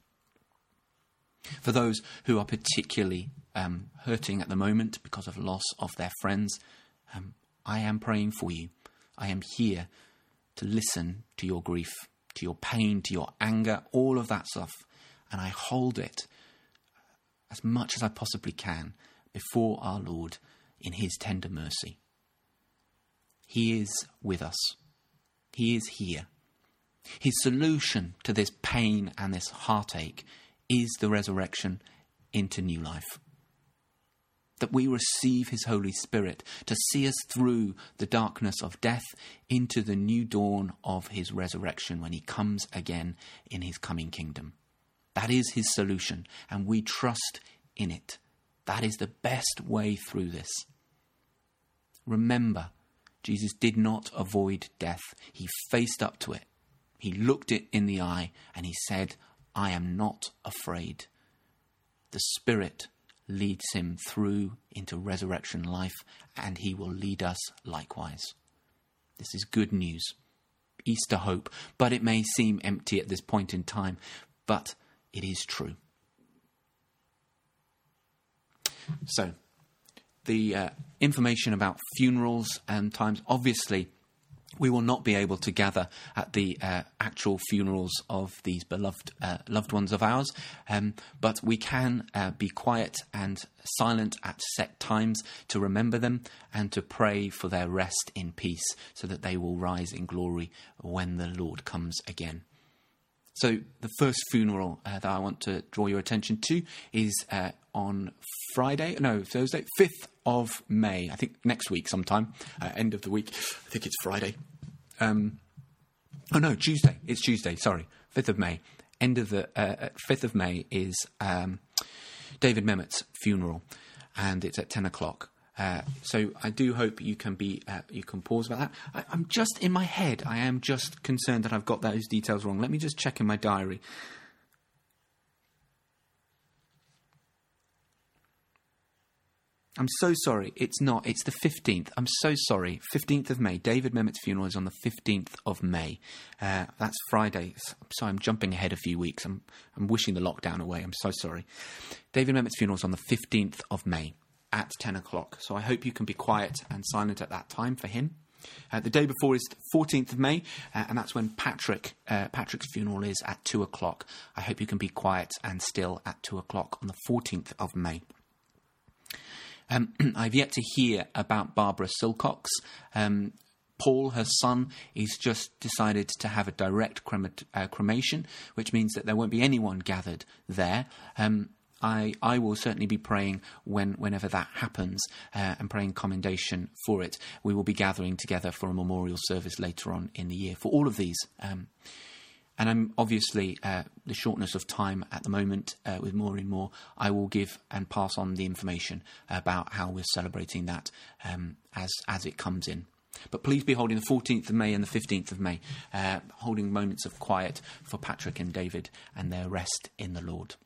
For those who are particularly um, hurting at the moment because of loss of their friends, um, I am praying for you. I am here to listen to your grief, to your pain, to your anger, all of that stuff. And I hold it as much as I possibly can before our Lord in his tender mercy. He is with us. He is here. His solution to this pain and this heartache is the resurrection into new life. That we receive his Holy Spirit to see us through the darkness of death into the new dawn of his resurrection when he comes again in his coming kingdom. That is his solution, and we trust in it. That is the best way through this. Remember, Jesus did not avoid death. He faced up to it. He looked it in the eye and he said, I am not afraid. The Spirit leads him through into resurrection life, and he will lead us likewise. This is good news. Easter hope, but it may seem empty at this point in time, but it is true. So, the uh, information about funerals and times, obviously, we will not be able to gather at the uh, actual funerals of these beloved uh, loved ones of ours, um, but we can uh, be quiet and silent at set times to remember them and to pray for their rest in peace so that they will rise in glory when the Lord comes again. So the first funeral uh, that I want to draw your attention to is uh, on Friday, no, Thursday, fifth of May, I think next week sometime, uh, end of the week. I think it's Friday. Um, oh, no, Tuesday. It's Tuesday, sorry, fifth of May. End of the uh, fifth of May is um, David Mehmet's funeral, and it's at ten o'clock. Uh, so I do hope you can be uh, you can pause about that. I, I'm just in my head. I am just concerned that I've got those details wrong. Let me just check in my diary. I'm so sorry. It's not. It's the fifteenth. I'm so sorry. fifteenth of May. David Mehmet's funeral is on the fifteenth of May. Uh, that's Friday. So I'm jumping ahead a few weeks. I'm I'm wishing the lockdown away. I'm so sorry. David Mehmet's funeral is on the fifteenth of May. At ten o'clock. So I hope you can be quiet and silent at that time for him. Uh, the day before is the fourteenth of May, uh, and that's when Patrick uh, Patrick's funeral is at two o'clock. I hope you can be quiet and still at two o'clock on the fourteenth of May. Um, I've yet to hear about Barbara Silcox. Um, Paul, her son, is just decided to have a direct crema- uh, cremation, which means that there won't be anyone gathered there. Um, I, I will certainly be praying when, whenever that happens uh, and praying commendation for it. We will be gathering together for a memorial service later on in the year for all of these. Um, and I'm obviously, uh, the shortness of time at the moment uh, with Maureen Moore, I will give and pass on the information about how we're celebrating that um, as, as it comes in. But please be holding the fourteenth of May and the fifteenth of May, uh, holding moments of quiet for Patrick and David and their rest in the Lord.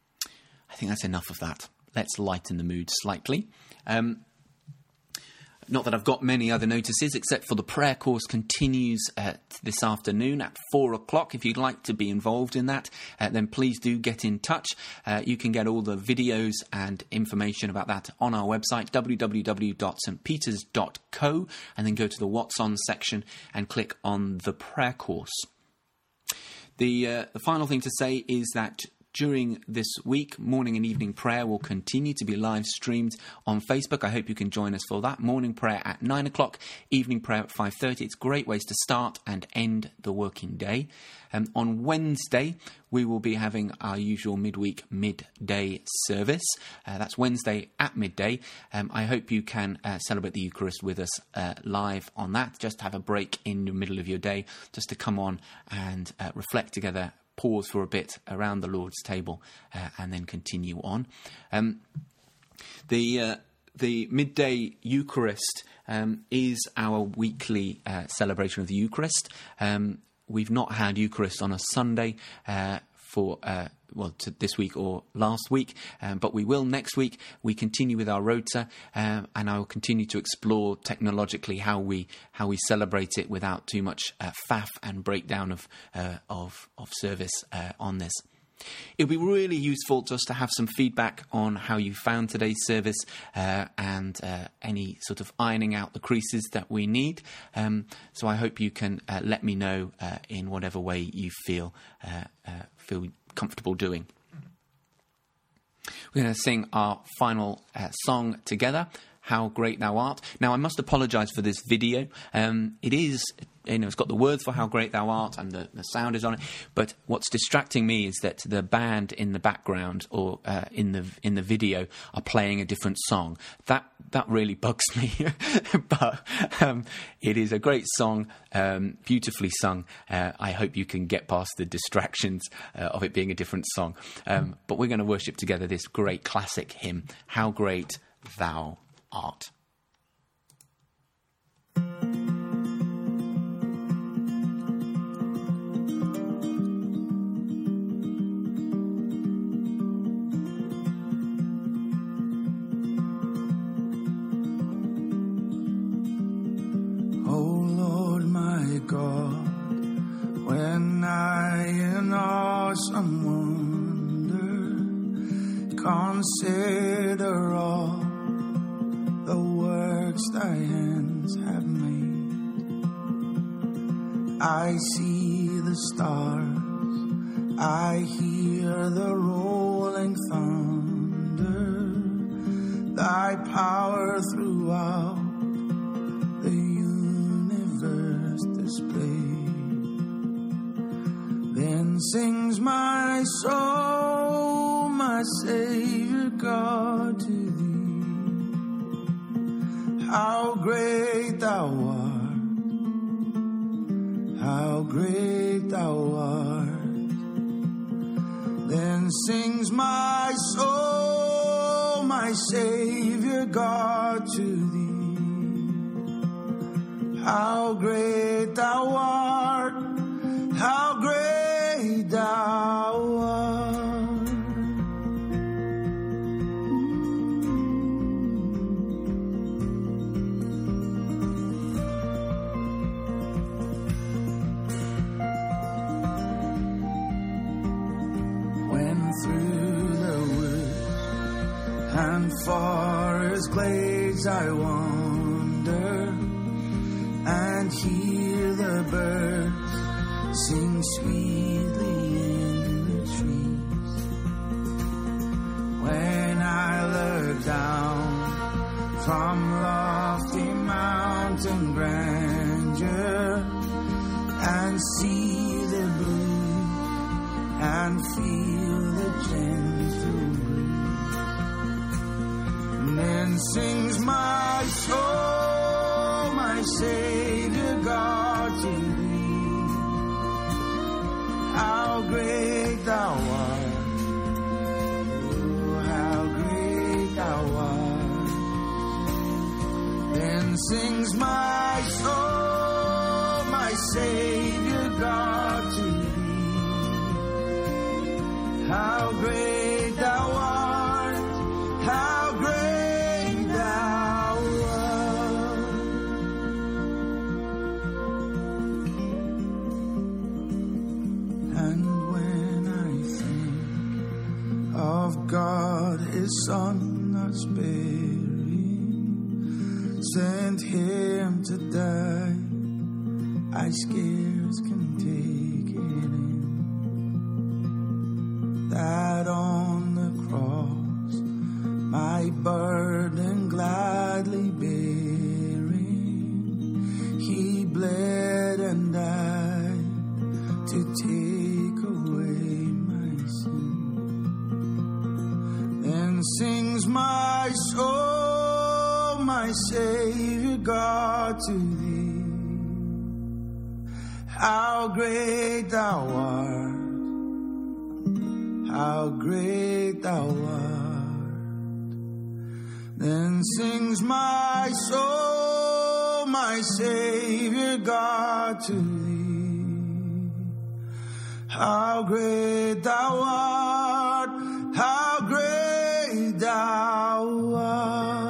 I think that's enough of that. Let's lighten the mood slightly. Um, not that I've got many other notices, except for the prayer course continues uh, this afternoon at four o'clock. If you'd like to be involved in that, uh, then please do get in touch. Uh, you can get all the videos and information about that on our website, w w w dot st peters dot co, and then go to the What's On section and click on the prayer course. The, uh, the final thing to say is that during this week, morning and evening prayer will continue to be live streamed on Facebook. I hope you can join us for that. Morning prayer at nine o'clock, evening prayer at five thirty. It's great ways to start and end the working day. Um, on Wednesday, we will be having our usual midweek midday service. Uh, that's Wednesday at midday. Um, I hope you can uh, celebrate the Eucharist with us uh, live on that. Just have a break in the middle of your day, just to come on and uh, reflect together, pause for a bit around the Lord's table, uh, and then continue on. Um, the uh, the midday Eucharist um, is our weekly uh, celebration of the Eucharist. Um, we've not had Eucharist on a Sunday uh, for uh, well to this week or last week, um, but we will next week. We continue with our rota, um, and I will continue to explore technologically how we how we celebrate it without too much uh, faff and breakdown of uh, of of service uh, on this. It would be really useful just to have some feedback on how you found today's service, uh, and uh, any sort of ironing out the creases that we need. Um, so I hope you can uh, let me know uh, in whatever way you feel uh, uh, feel comfortable doing. We're going to sing our final uh, song together, How Great Thou Art. Now, I must apologise for this video. Um, it is, you know, it's got the words for How Great Thou Art, and the, the sound is on it. But what's distracting me is that the band in the background, or uh, in the in the video, are playing a different song. That that really bugs me. But um, it is a great song, um, beautifully sung. Uh, I hope you can get past the distractions uh, of it being a different song. Um, but we're going to worship together this great classic hymn, How Great Thou Art. God, when I in awesome wonder consider all the works thy hands have made, I see the stars, I hear the rolling thunder, thy power throughout the universe displayed. Then sings my soul, my Savior God, to thee. How great thou art, how great thou art. Then sings my soul, my Savior God, to thee. How great thou art, how great thou art. When through the woods and forest glades I wander, and hear the birds sing sweetly in the trees. When I look down from lofty mountain grandeur and see the blue and feel the gentle breeze, and then sings my soul, my Savior God, to thee. How great thou art, oh, how great thou art. Then sings my soul, my Savior God, to thee. How great thou art, how great thou art. God his son that's buried, sent him to die. I scarce can take it in, that on the cross my burden gladly bearing, he bled and died to take away my sin. Then sings my soul, my Savior God, to thee, how great thou art, how great thou art. Then sings my soul, my Savior God, to thee, how great thou art, how great thou art.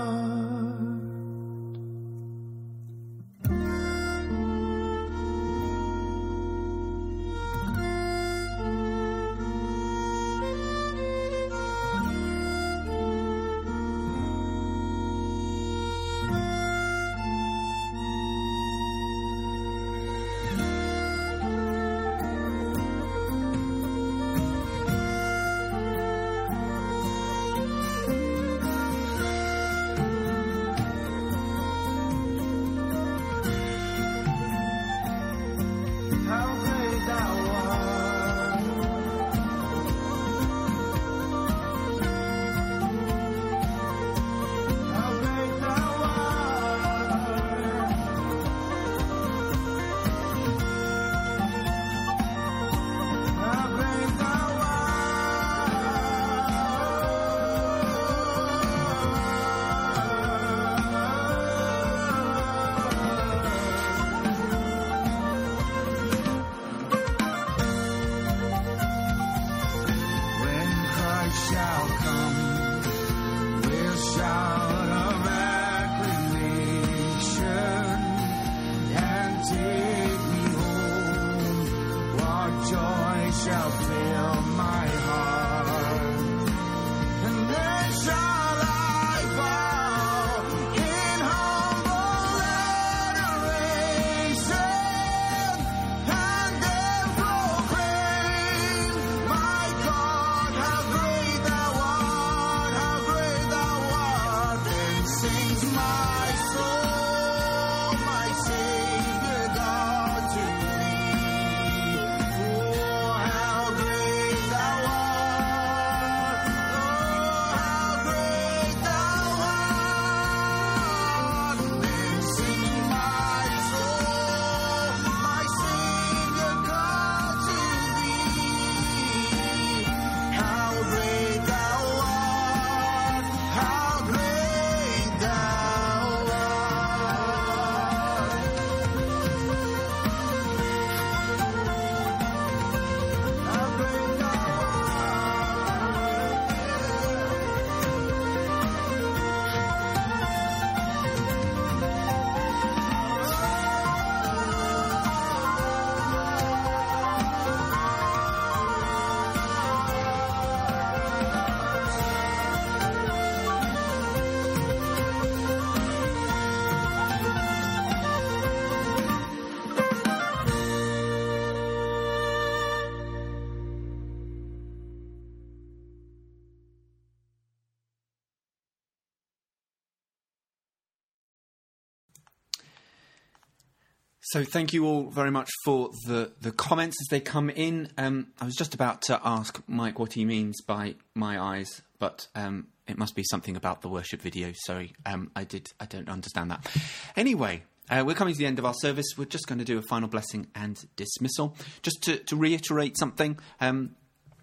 So thank you all very much for the, the comments as they come in. Um, I was just about to ask Mike what he means by my eyes, but um, it must be something about the worship video. Sorry, um, I did. I don't understand that. Anyway, uh, we're coming to the end of our service. We're just going to do a final blessing and dismissal. Just to, to reiterate something, um,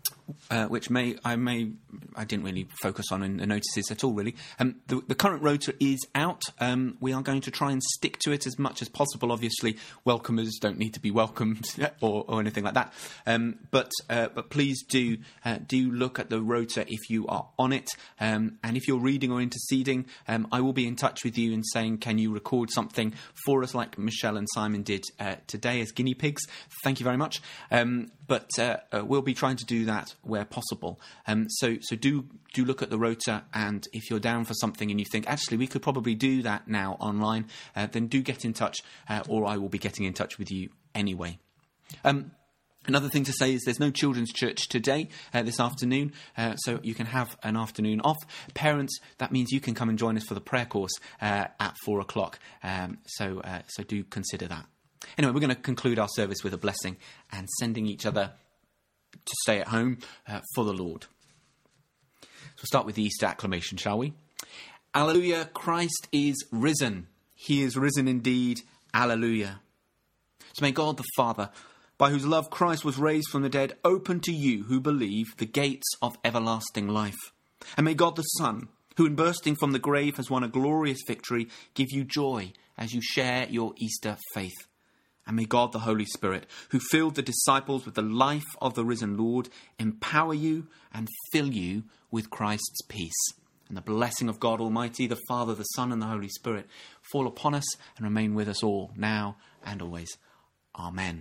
Uh, which may I may I didn't really focus on in the notices at all, really. Um, the, the current rota is out. Um, we are going to try and stick to it as much as possible. Obviously, welcomers don't need to be welcomed or, or anything like that. Um, but uh, but please do uh, do look at the rota if you are on it. Um, and if you're reading or interceding, um, I will be in touch with you and saying, can you record something for us, like Michelle and Simon did uh, today as guinea pigs? Thank you very much. Um, but uh, uh, we'll be trying to do that where possible. Um, so so do do look at the rota, and if you're down for something and you think, actually, we could probably do that now online, uh, then do get in touch, uh, or I will be getting in touch with you anyway. Um, Another thing to say is there's no children's church today, uh, this afternoon, uh, so you can have an afternoon off. Parents, that means you can come and join us for the prayer course uh, at four o'clock, um, so, uh, so do consider that. Anyway, we're going to conclude our service with a blessing and sending each other to stay at home uh, for the Lord. So we'll start with the Easter acclamation, shall we? Alleluia, Christ is risen. He is risen indeed. Alleluia. So may God the Father, by whose love Christ was raised from the dead, open to you who believe the gates of everlasting life. And may God the Son, who in bursting from the grave has won a glorious victory, give you joy as you share your Easter faith. And may God the Holy Spirit, who filled the disciples with the life of the risen Lord, empower you and fill you with Christ's peace. And the blessing of God Almighty, the Father, the Son, and the Holy Spirit fall upon us and remain with us all, now and always. Amen.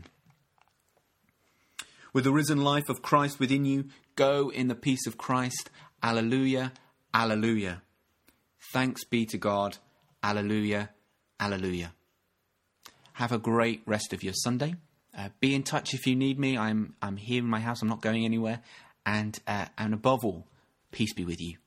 With the risen life of Christ within you, go in the peace of Christ. Alleluia, alleluia. Thanks be to God. Alleluia, alleluia. Have a great rest of your Sunday. Uh, be in touch if you need me. I'm I'm here in my house. I'm not going anywhere. And uh, and above all, peace be with you.